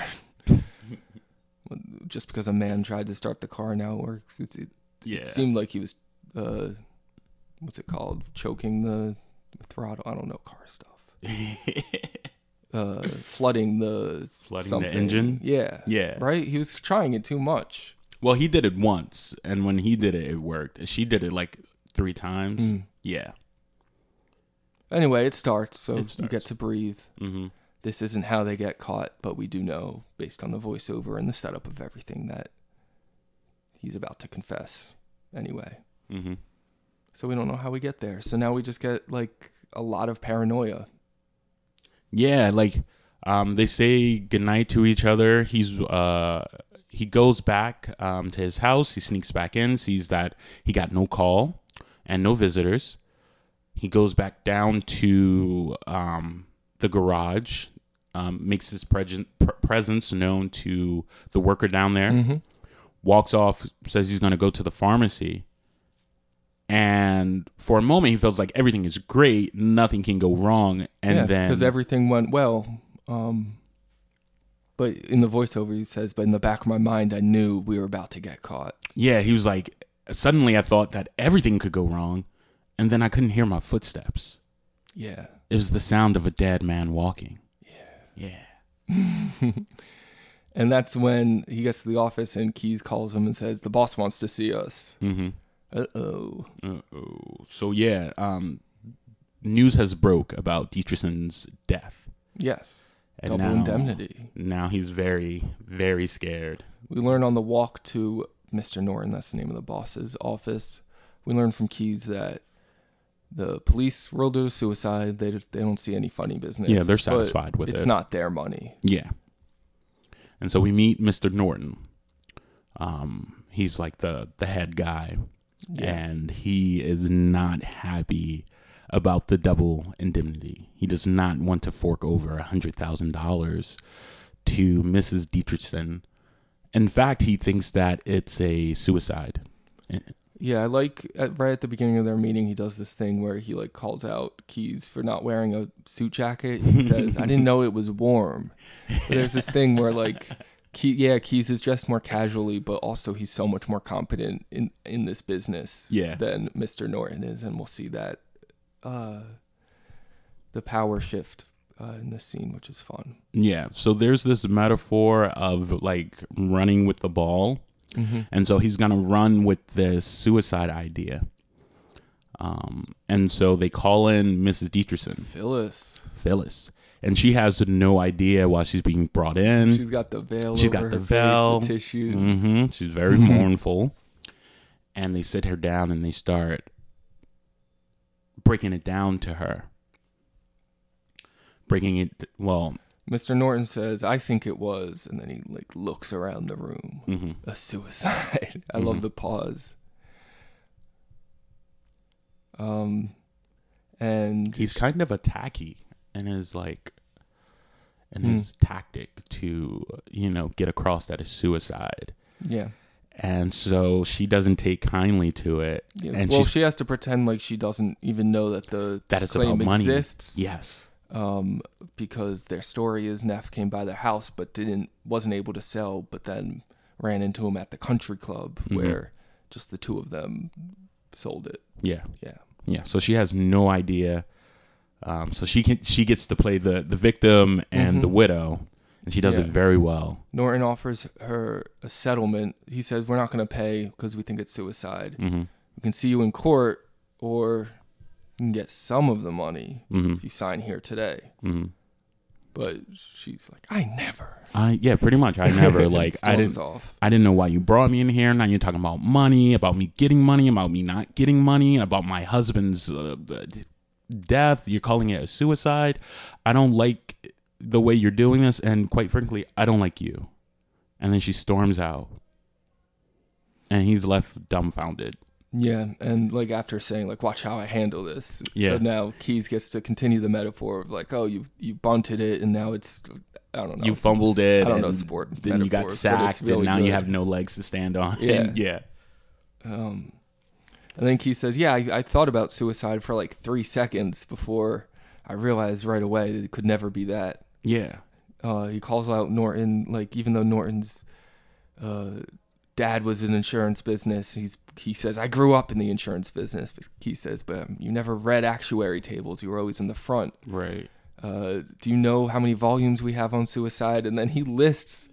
Just because a man tried to start the car now works. It seemed like he was, what's it called? Choking the throttle. I don't know car stuff. Flooding the engine. Yeah. Right. He was trying it too much. Well, he did it once, and when he did it, it worked. She did it like 3 times. Yeah. Anyway, it starts, so you get to breathe. Mm-hmm. This isn't how they get caught, but we do know, based on the voiceover and the setup of everything, that he's about to confess anyway. Mm-hmm. So we don't know how we get there. So now we just get like a lot of paranoia. Yeah, like they say goodnight to each other. He goes back to his house. He sneaks back in, sees that he got no call and no visitors. He goes back down to the garage, makes his presence known to the worker down there, walks off, says he's going to go to the pharmacy. And for a moment, he feels like everything is great. Nothing can go wrong. And then because everything went well. But in the voiceover, he says, but in the back of my mind, I knew we were about to get caught. Yeah, he was like, suddenly I thought that everything could go wrong. And then I couldn't hear my footsteps. Yeah. It was the sound of a dead man walking. Yeah. And that's when he gets to the office and Keyes calls him and says, the boss wants to see us. Mm-hmm. Uh-oh. So, yeah, news has broke about Dietrichson's death. Yes. And Double indemnity. Now he's very, very scared. We learn on the walk to Mr. Norton, that's the name of the boss's office. We learn from Keyes that the police ruled it a suicide. They don't see any funny business. Yeah, they're satisfied with it. It's not their money. Yeah. And so we meet Mr. Norton. He's like the head guy. Yeah. And he is not happy about the double indemnity. He does not want to fork over $100,000 to Mrs. Dietrichson. In fact, he thinks that it's a suicide. Yeah, I like right at the beginning of their meeting, he does this thing where he like calls out Keyes for not wearing a suit jacket. He says, I didn't know it was warm. But there's this thing where like, Keyes is dressed more casually, but also he's so much more competent in this business than Mr. Norton is. And we'll see that the power shift in this scene, which is fun. Yeah, so there's this metaphor of like running with the ball. Mm-hmm. And so he's going to run with this suicide idea. And so they call in Mrs. Dietrichson. Phyllis. And she has no idea why she's being brought in. She's got the veil over her face, the tissues. Mm-hmm. She's very mournful. And they sit her down and they start breaking it down to her. Mr. Norton says, I think it was, and then he like looks around the room. A suicide. I love the pause. And he's kind of attacky in his his tactic to, get across that it's suicide. Yeah. And so she doesn't take kindly to it. Yeah. And Well, she has to pretend like she doesn't even know that that it's claim about money. exists. Yes. Because their story is Neff came by their house but wasn't able to sell, but then ran into him at the country club where just the two of them sold it. Yeah. Yeah. Yeah. So she has no idea. So she gets to play the victim and the widow, and she does it very well. Norton offers her a settlement. He says, we're not going to pay because we think it's suicide. We can see you in court, or you can get some of the money if you sign here today. But she's like, I never. Yeah, pretty much. I never I didn't know why you brought me in here. Now you're talking about money, about me getting money, about me not getting money, about my husband's death. You're calling it a suicide. I don't like the way you're doing this, and quite frankly, I don't like you. And then she storms out, and he's left dumbfounded. Yeah, and like after saying like, watch how I handle this. Yeah. So now Keyes gets to continue the metaphor of like, oh, you bunted it and now it's, I don't know. You fumbled it. I don't know sport. Then you got sacked really and now good. you have no legs to stand on. Yeah. Yeah. And then Keyes says, yeah, I thought about suicide for like 3 seconds before I realized right away that it could never be that. Yeah. He calls out Norton, like even though Norton's dad was in insurance business, he says, I grew up in the insurance business. But he says, but you never read actuary tables. You were always in the front. Right. Do you know how many volumes we have on suicide? And then he lists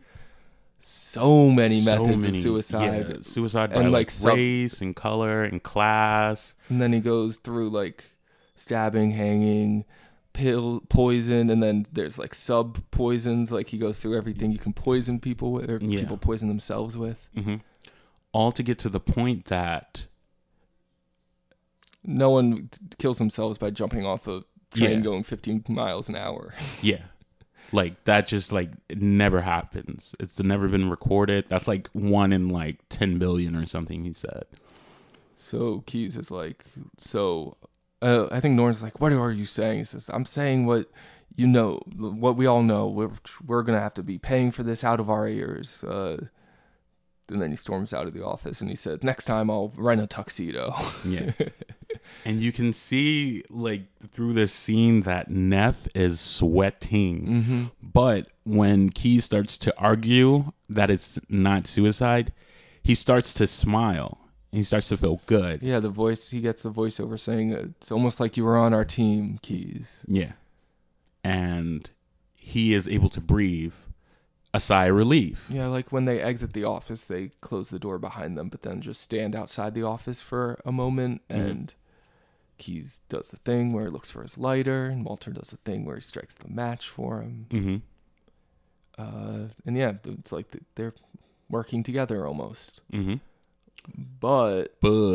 so many methods of suicide. Yeah, suicide by and like race and color and class. And then he goes through like stabbing, hanging, poison, and then there's like sub poisons. Like he goes through everything you can poison people with, or people poison themselves with. All to get to the point that no one kills themselves by jumping off a train going 15 miles an hour. Yeah. Like that just like it never happens. It's never been recorded. That's like 1 in like 10 billion or something, he said. So Keyes is like, I think Norton's like, what are you saying? He says, I'm saying what you know, what we all know. We're going to have to be paying for this out of our ears. And then he storms out of the office and he says, next time I'll rent a tuxedo. Yeah. And you can see like through this scene that Neff is sweating. But when Keyes starts to argue that it's not suicide, he starts to smile. He starts to feel good. Yeah, he gets the voiceover saying, it's almost like you were on our team, Keyes. Yeah. And he is able to breathe a sigh of relief. Yeah, like when they exit the office, they close the door behind them, but then just stand outside the office for a moment. And Keyes does the thing where he looks for his lighter, and Walter does the thing where he strikes the match for him. And yeah, it's like they're working together almost. But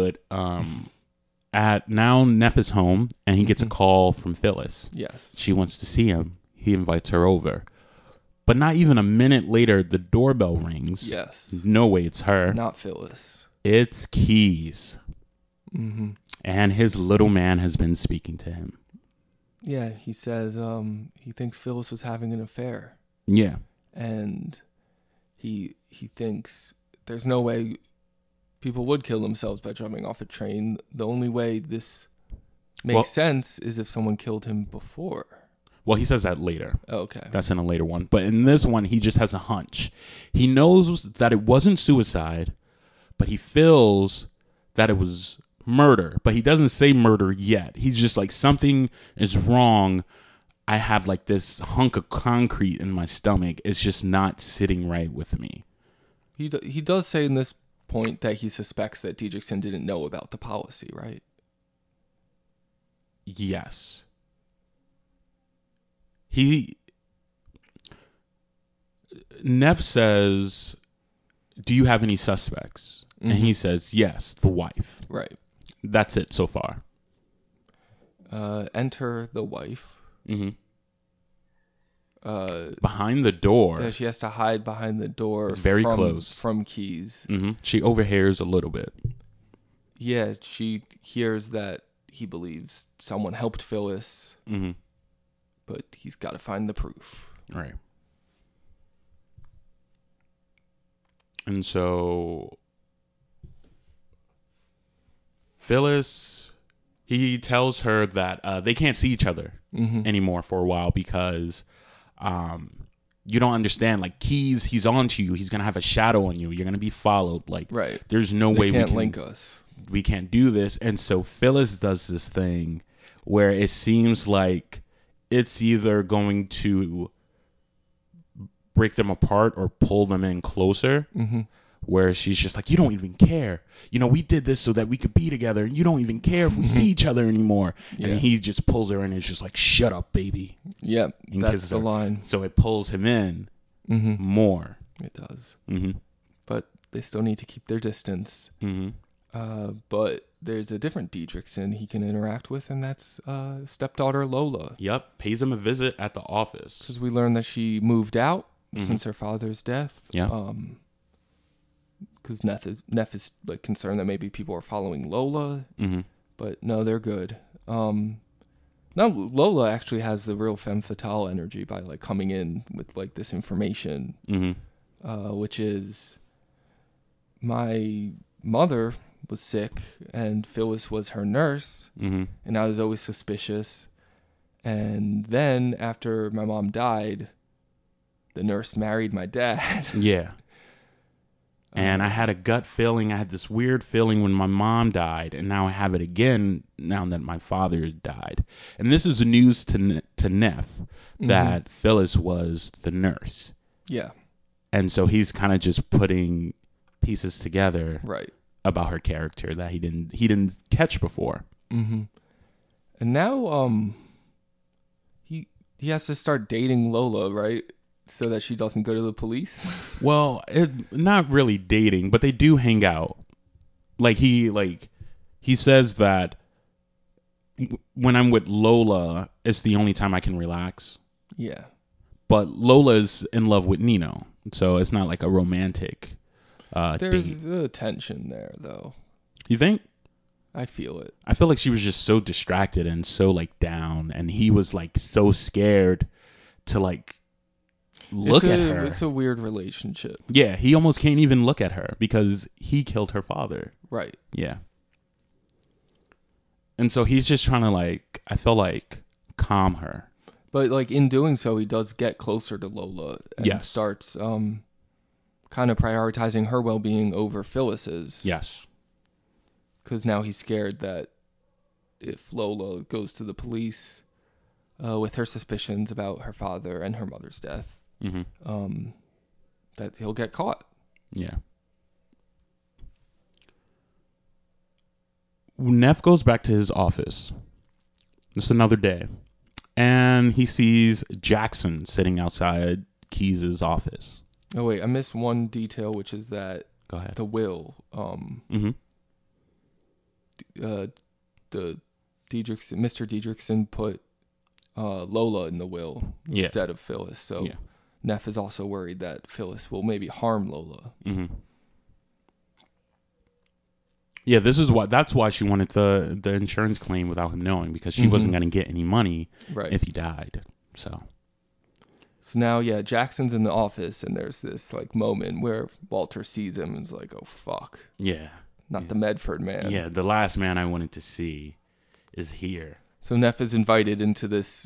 at now Neff is home and he gets a call from Phyllis. Yes. She wants to see him. He invites her over. But not even a minute later, the doorbell rings. Yes. No way it's her. Not Phyllis. It's Keyes. And his little man has been speaking to him. Yeah, he says he thinks Phyllis was having an affair. Yeah. And he thinks there's no way people would kill themselves by jumping off a train. The only way this makes sense is if someone killed him before. Well, he says that later. Okay. That's in a later one. But in this one, he just has a hunch. He knows that it wasn't suicide, but he feels that it was murder. But he doesn't say murder yet. He's just like, something is wrong. I have like this hunk of concrete in my stomach. It's just not sitting right with me. He does say in this point that he suspects that Dietrichson didn't know about the policy, right? Yes. Neff says, do you have any suspects? And he says, yes, the wife. Right. That's it so far. Enter the wife. Behind the door. Yeah, she has to hide behind the door. It's very close. From Keyes. She overhears a little bit. Yeah, she hears that he believes someone helped Phyllis. But he's got to find the proof. Right. And so Phyllis, he tells her that they can't see each other anymore for a while because you don't understand. Like, Keys, he's on to you. He's going to have a shadow on you. You're going to be followed. Like, right. There's no They way can't we can link us. We can't do this. And so Phyllis does this thing where it seems like it's either going to break them apart or pull them in closer. Where she's just like, you don't even care. You know, we did this so that we could be together, and you don't even care if we see each other anymore. Yeah. And he just pulls her in and is just like, shut up, baby. Yep, that's the line. So it pulls him in more. It does. But they still need to keep their distance. But there's a different Dietrichson he can interact with, and that's stepdaughter Lola. Yep, pays him a visit at the office. Because we learned that she moved out since her father's death. Yeah. Because Neff is like concerned that maybe people are following Lola, but no, they're good. Now Lola actually has the real femme fatale energy by like coming in with like this information, which is my mother was sick and Phyllis was her nurse, and I was always suspicious. And then after my mom died, the nurse married my dad. Yeah. And I had a gut feeling. I had this weird feeling when my mom died, and now I have it again now that my father died. And this is news to Neff that Phyllis was the nurse. Yeah. And so he's kind of just putting pieces together, right, about her character that he didn't catch before. And now he has to start dating Lola, right? So that she doesn't go to the police? Well, not really dating, but they do hang out. He says that when I'm with Lola, it's the only time I can relax. Yeah. But Lola's in love with Nino, so it's not like a romantic There's date. a tension there, though. You think? I feel it. I feel like she was just so distracted and so like down, and he was like so scared to like look at her. It's a weird relationship. Yeah, he almost can't even look at her because he killed her father. Right. Yeah. And so he's just trying to like, I feel like, calm her. But like in doing so, he does get closer to Lola and starts kind of prioritizing her well-being over Phyllis's. Yes. Because now he's scared that if Lola goes to the police with her suspicions about her father and her mother's death, that he'll get caught. Yeah. Neff goes back to his office. It's another day. And he sees Jackson sitting outside Keys' office. Oh, wait. I missed one detail, which is that Go ahead. The will. The Dietrichson, Mr. Dietrichson put Lola in the will instead of Phyllis. So Neff is also worried that Phyllis will maybe harm Lola. Yeah, that's why she wanted the insurance claim without him knowing, because she wasn't going to get any money if he died. So now, Jackson's in the office, and there's this like moment where Walter sees him and is like, "Oh fuck, not the Medford man." Yeah, the last man I wanted to see is here. So Neff is invited into this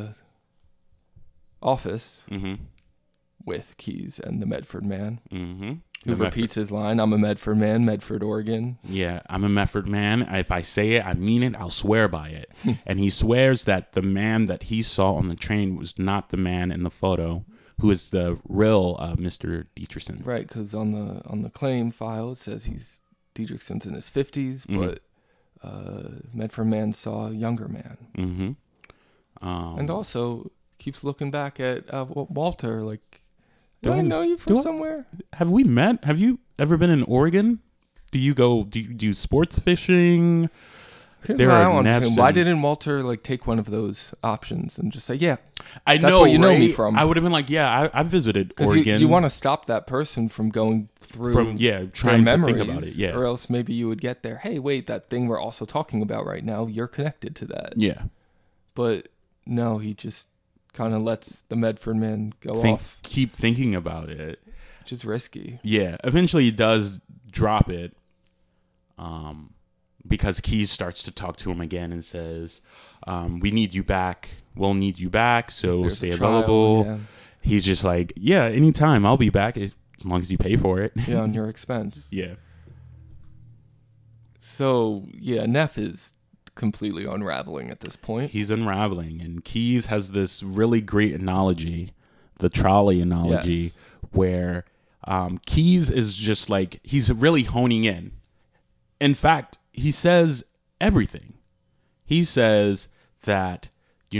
office with Keys and the Medford man. Who repeats his line, "I'm a Medford man, Medford, Oregon." Yeah, I'm a Medford man. If I say it, I mean it. I'll swear by it. And he swears that the man that he saw on the train was not the man in the photo, who is the real Mr. Dietrichson. Right, because on the claim file it says he's Dietrichson's in his 50s, but Medford man saw a younger man. And also keeps looking back at Walter like, do I know you from somewhere? Have we met? Have you ever been in Oregon? Do you do sports fishing? Why didn't Walter like take one of those options and just say, I that's know what you right? know me from? I would have been like, I visited Oregon. You want to stop that person from going through trying their to think about it. Or else maybe you would get there. Hey, wait, that thing we're also talking about right now, you're connected to that. Yeah. But no, he just kind of lets the Medford man go off. Keep thinking about it. Which is risky. Yeah. Eventually he does drop it. because Keys starts to talk to him again and says, we need you back. We'll need you back, so stay available. Yeah. He's just like, yeah, anytime. I'll be back as long as you pay for it. Yeah, on your expense. Yeah. So, yeah, Neff is completely unraveling at this point. He's unraveling, and Keys has this really great analogy, the trolley analogy, where Keys is just like, he's really honing in. In fact, he says everything. He says that,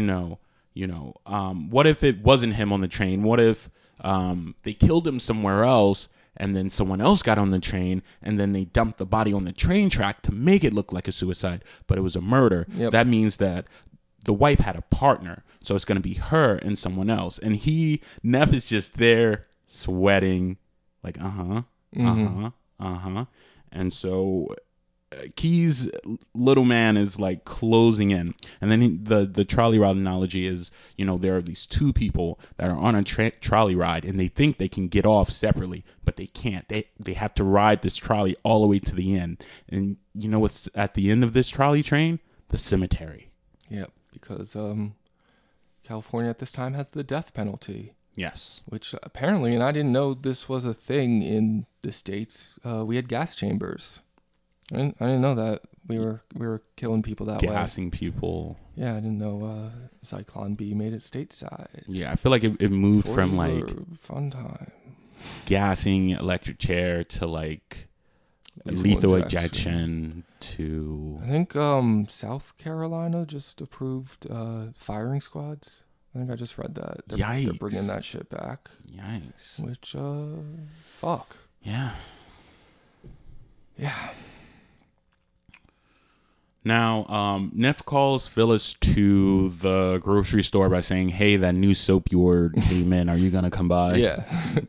what if it wasn't him on the train? What if they killed him somewhere else and then someone else got on the train and then they dumped the body on the train track to make it look like a suicide, but it was a murder? Yep. That means that the wife had a partner, so it's going to be her and someone else. And Neff is just there sweating like, And so Keys' little man is like closing in, and then the trolley ride analogy is, there are these two people that are on a trolley ride, and they think they can get off separately, but they can't. They have to ride this trolley all the way to the end. And you know what's at the end of this trolley train? The cemetery. Yep, because California at this time has the death penalty. Yes. Which apparently, and I didn't know this was a thing in the States, we had gas chambers. I didn't know that we were killing people that way. Gassing people. Yeah, I didn't know Zyklon B made it stateside. Yeah, I feel like it moved from like fun time, gassing electric chair to like lethal ejection to. I think South Carolina just approved firing squads. I think I just read that. They're bringing that shit back. Yikes. Which fuck. Yeah. Yeah. Now, Neff calls Phyllis to the grocery store by saying, hey, that new soap you ordered came in. Are you going to come by? Yeah.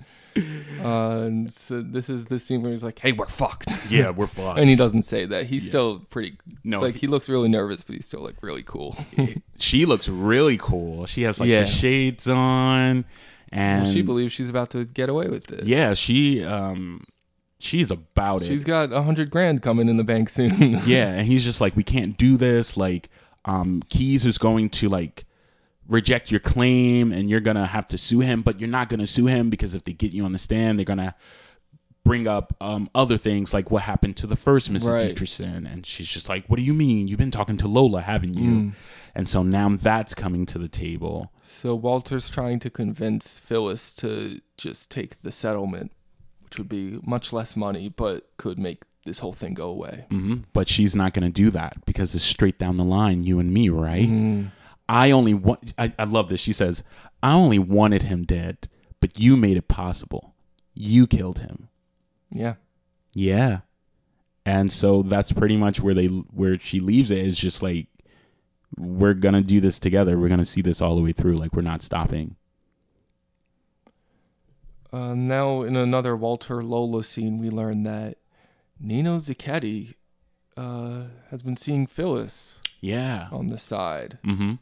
So this is the scene where he's like, hey, we're fucked. Yeah, we're fucked. And he doesn't say that. He's still pretty... No. Like, he looks really nervous, but he's still, like, really cool. She looks really cool. She has, like, the shades on. And she believes she's about to get away with it. Yeah, she's about it. She's got $100,000 coming in the bank soon. Yeah, and he's just like, we can't do this. Like, Keys is going to like reject your claim, and you're gonna have to sue him. But you're not gonna sue him because if they get you on the stand, they're gonna bring up other things like what happened to the first Mrs. Dietrichson. And she's just like, what do you mean? You've been talking to Lola, haven't you? And so now that's coming to the table. So Walter's trying to convince Phyllis to just take the settlement, which would be much less money, but could make this whole thing go away. Mm-hmm. But she's not going to do that because it's straight down the line, you and me, right? I love this. She says, I only wanted him dead, but you made it possible. You killed him. Yeah. Yeah. And so that's pretty much where she leaves it, is just like, we're going to do this together. We're going to see this all the way through. Like, we're not stopping. Now, in another Walter Lola scene, we learn that Nino Zacchetti has been seeing Phyllis. Yeah. On the side. Mm-hmm.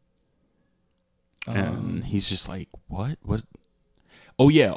And he's just like, what? What? Oh, yeah.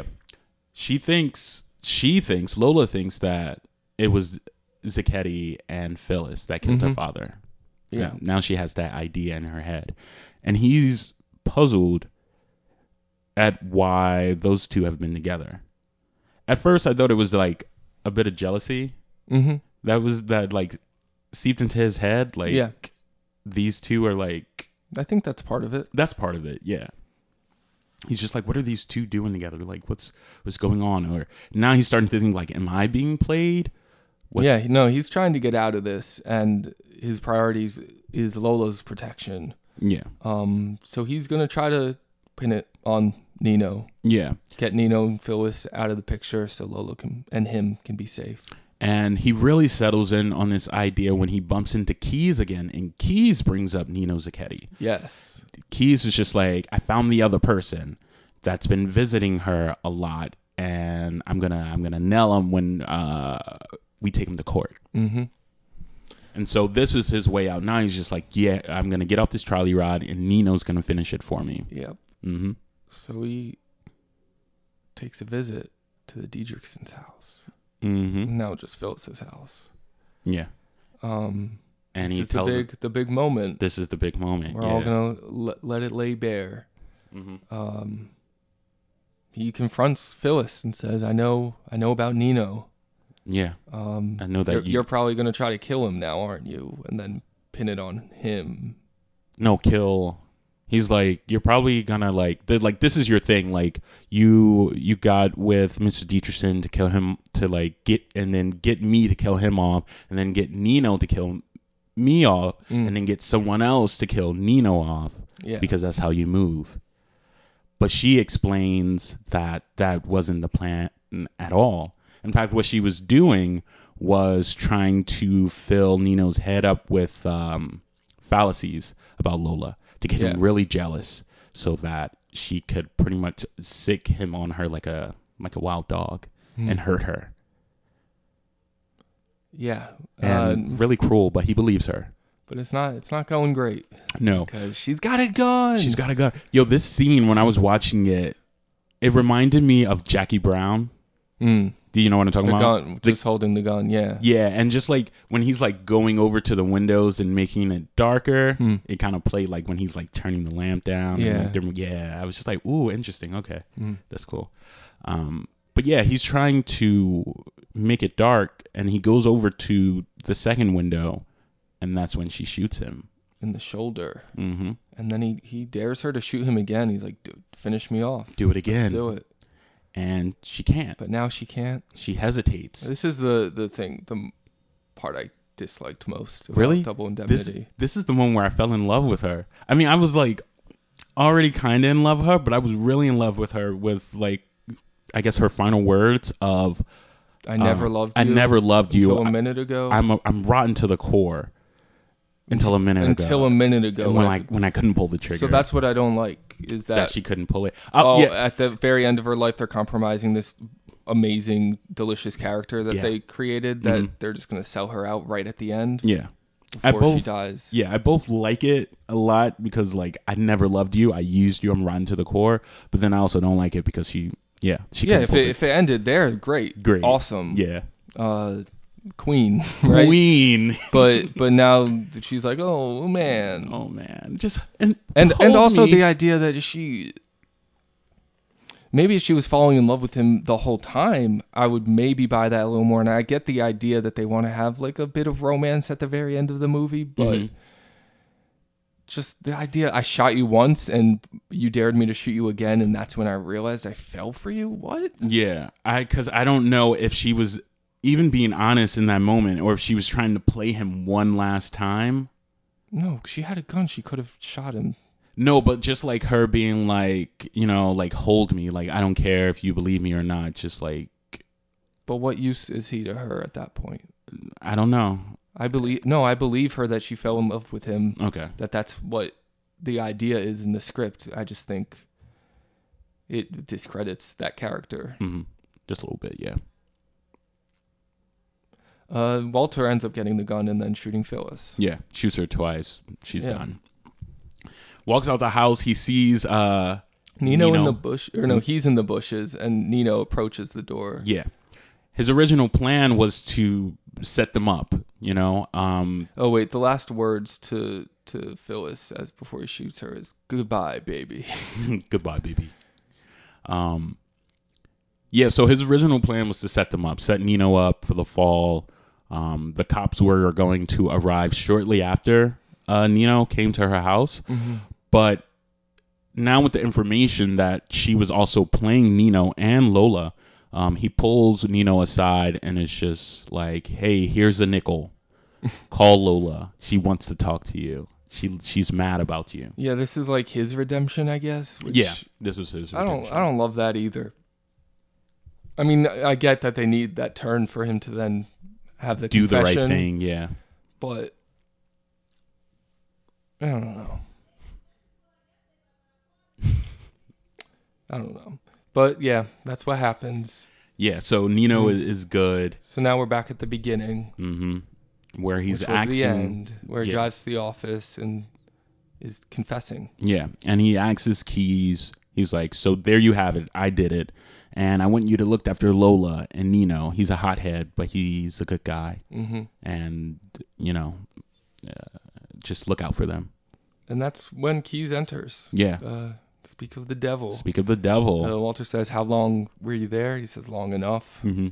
Lola thinks that it was Zacchetti and Phyllis that killed her father. Yeah. Now she has that idea in her head. And he's puzzled at why those two have been together. At first, I thought it was like a bit of jealousy. Mm-hmm. That like seeped into his head. Like, these two are like... I think that's part of it. That's part of it, yeah. He's just like, what are these two doing together? Like, what's going on? Or now he's starting to think like, am I being played? He's trying to get out of this, and his priorities is Lola's protection. Yeah. So he's gonna try to pin it on Nino. Yeah. Get Nino and Phyllis out of the picture so Lola and him can be safe. And he really settles in on this idea when he bumps into Keys again, and Keys brings up Nino Zacchetti. Yes. Keys is just like, I found the other person that's been visiting her a lot, and I'm gonna nail him when we take him to court. Mm-hmm. And so this is his way out. Now he's just like, yeah, I'm gonna get off this trolley ride, and Nino's gonna finish it for me. Yep. Mm-hmm. So he takes a visit to the Dietrichson's house. Mm-hmm. Now just Phyllis's house. Yeah. And this he is tells the big moment. this is the big moment. We're all gonna let it lay bare. He confronts Phyllis and says, "I know about Nino. Yeah. I know that You're probably gonna try to kill him now, aren't you?" And then pin it on him. No, kill. He's like, you're probably gonna like this is your thing. Like you got with Mr. Dietrichson to kill him, to like get me to kill him off, and then get Nino to kill me off, and then get someone else to kill Nino off. Yeah. Because that's how you move. But she explains that wasn't the plan at all. In fact, what she was doing was trying to fill Nino's head up with fallacies about Lola to get him really jealous, so that she could pretty much sick him on her like a wild dog and hurt her. Yeah. And really cruel, but he believes her. But it's not going great. No. Because she's got a gun. She's got a gun. Yo, this scene, when I was watching it, it reminded me of Jackie Brown. Do you know what I'm talking about? Gun, just holding the gun, yeah. Yeah, and just like when he's like going over to the windows and making it darker, it kind of played like when he's like turning the lamp down. Yeah. And like, I was just like, ooh, interesting. Okay, that's cool. But yeah, he's trying to make it dark, and he goes over to the second window, and that's when she shoots him in the shoulder. Mm-hmm. And then he dares her to shoot him again. He's like, dude, finish me off. Do it again. Let's do it. And she can't. But now she can't. She hesitates. This is the thing, the part I disliked most about really? Double Indemnity. This is the one where I fell in love with her. I mean, I was like already kind of in love with her, but I was really in love with her with like, I guess her final words of, I never loved you. I never loved you. Until a minute ago. I'm rotten to the core. Until a minute ago. When I couldn't pull the trigger. So that's what I don't like, is that she couldn't pull it. At the very end of her life, they're compromising this amazing, delicious character that they created, that they're just going to sell her out right at the end. Yeah. Before she dies. Yeah, I both like it a lot because like I never loved you. I used you. I'm rotten to the core. But then I also don't like it because she if it ended there, great. Awesome. Yeah. Queen, right? Queen. but now she's like, oh man, just and also the idea that maybe if she was falling in love with him the whole time, I would maybe buy that a little more. And I get the idea that they want to have like a bit of romance at the very end of the movie, but just the idea, I shot you once and you dared me to shoot you again, and that's when I realized I fell for you. What? Yeah, because I don't know if she was even being honest in that moment, or if she was trying to play him one last time. No, she had a gun. She could have shot him. No, but just like her being like, like, hold me. Like, I don't care if you believe me or not. Just like. But what use is he to her at that point? I don't know. I believe her that she fell in love with him. Okay. That's what the idea is in the script. I just think it discredits that character. Mm-hmm. Just a little bit, yeah. Walter ends up getting the gun and then shooting Phyllis. Yeah, shoots her twice. She's done. Walks out the house. He sees Nino in the bush. Or no, he's in the bushes, and Nino approaches the door. Yeah. His original plan was to set them up, Oh, wait, the last words to Phyllis before he shoots her is, goodbye, baby. Goodbye, baby. Yeah, so his original plan was to set them up, set Nino up for the fall. The cops were going to arrive shortly after Nino came to her house. Mm-hmm. But now with the information that she was also playing Nino and Lola, he pulls Nino aside and is just like, hey, here's a nickel. Call Lola. She wants to talk to you. She's mad about you. Yeah, this is like his redemption, I guess. This was his redemption. I don't love that either. I mean, I get that they need that turn for him to then have the do confession, the right thing, yeah. But I don't know. But yeah, that's what happens. Yeah, so Nino is good. So now we're back at the beginning. Mm-hmm. Where he's acting. The end, where he drives to the office and is confessing. Yeah, and he axes Keys He's like, so there you have it. I did it. And I want you to look after Lola and Nino. He's a hothead, but he's a good guy. Mm-hmm. And, just look out for them. And that's when Keyes enters. Yeah. Speak of the devil. Speak of the devil. Walter says, how long were you there? He says, long enough. Mm-hmm.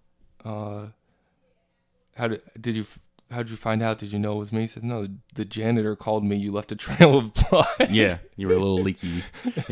How did you find out? Did you know it was me? He says, no, the janitor called me. You left a trail of blood. Yeah, you were a little leaky.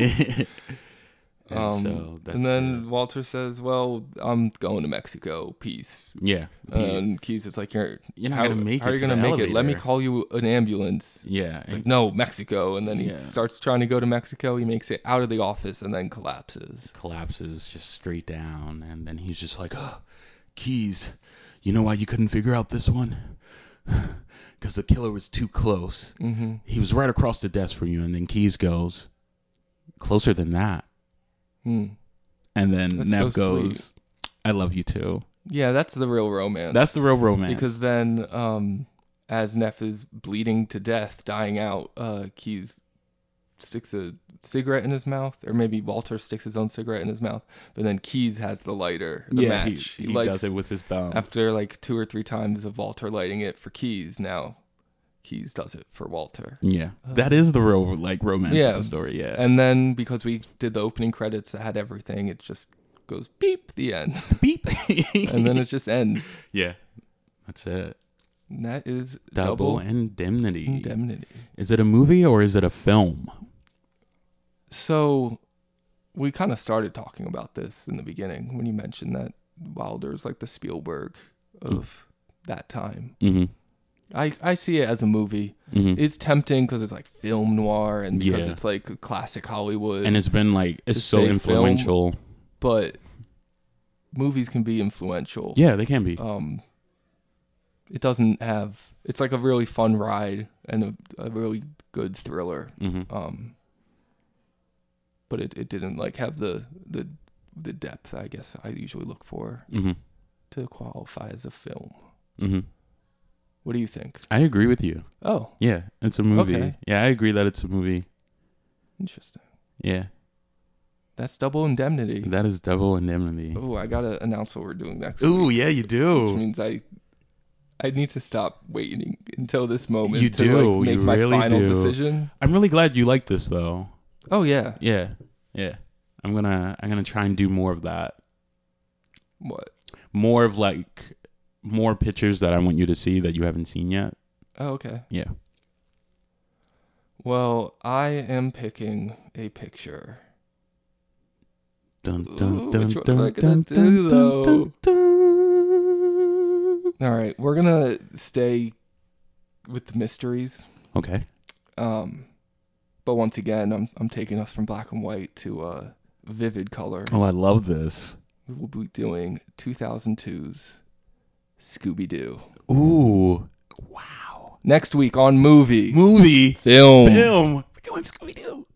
And then Walter says, well, I'm going to Mexico. Peace. Yeah. And Keyes is like, you're not going to make it. How are you going to make it? Let me call you an ambulance. Yeah. It's like, no, Mexico. And then he starts trying to go to Mexico. He makes it out of the office and then collapses. Just straight down. And then he's just like, Keyes, you know why you couldn't figure out this one? Because the killer was too close. Mm-hmm. He was right across the desk from you. And then Keyes goes, closer than that. And then That's Nev so goes, sweet. I love you too. Yeah, that's the real romance. That's the real romance. Because then, as Neff is bleeding to death, dying out, Keyes sticks a cigarette in his mouth, or maybe Walter sticks his own cigarette in his mouth, but then Keyes has the lighter, the match. He does it with his thumb. After like 2 or 3 times of Walter lighting it for Keyes, now Keyes does it for Walter. Yeah, that is the real romance of the story. Yeah, and then because we did the opening credits that had everything, it just goes beep, the end. Beep. And then it just ends. Yeah, that's it. And that is Double Indemnity. Indemnity. Is it a movie or is it a film? So we kind of started talking about this in the beginning when you mentioned that Wilder's like the Spielberg of that time. Mm-hmm. I see it as a movie. Mm-hmm. It's tempting because it's like film noir and because it's like classic Hollywood. And it's been like, it's so influential. Film, but movies can be influential. Yeah, they can be. It doesn't have, it's like a really fun ride and a really good thriller. Mm-hmm. But it didn't like have the depth, I guess, I usually look for to qualify as a film. Mm-hmm. What do you think? I agree with you. Oh. Yeah, it's a movie. Okay. Yeah, I agree that it's a movie. Interesting. Yeah. That's Double Indemnity. That is Double Indemnity. Oh, I got to announce what we're doing next Ooh, week. yeah, you do. Which means I need to stop waiting until this moment you to do. like, make you my really final do. decision. I'm really glad you like this though. Oh, yeah. Yeah. Yeah. I'm gonna try and do more of that. What? More of like more pictures that I want you to see that you haven't seen yet. Oh, okay. Yeah. Well, I am picking a picture. Dun Ooh, dun dun which one dun am I gonna dun do, dun dun dun. All right, we're gonna stay with the mysteries. Okay. But once again, I'm taking us from black and white to vivid color. Oh, I love this. We will be doing 2002's Scooby-Doo. Ooh. Wow. Next week on movie. Movie. Film. We're doing Scooby-Doo.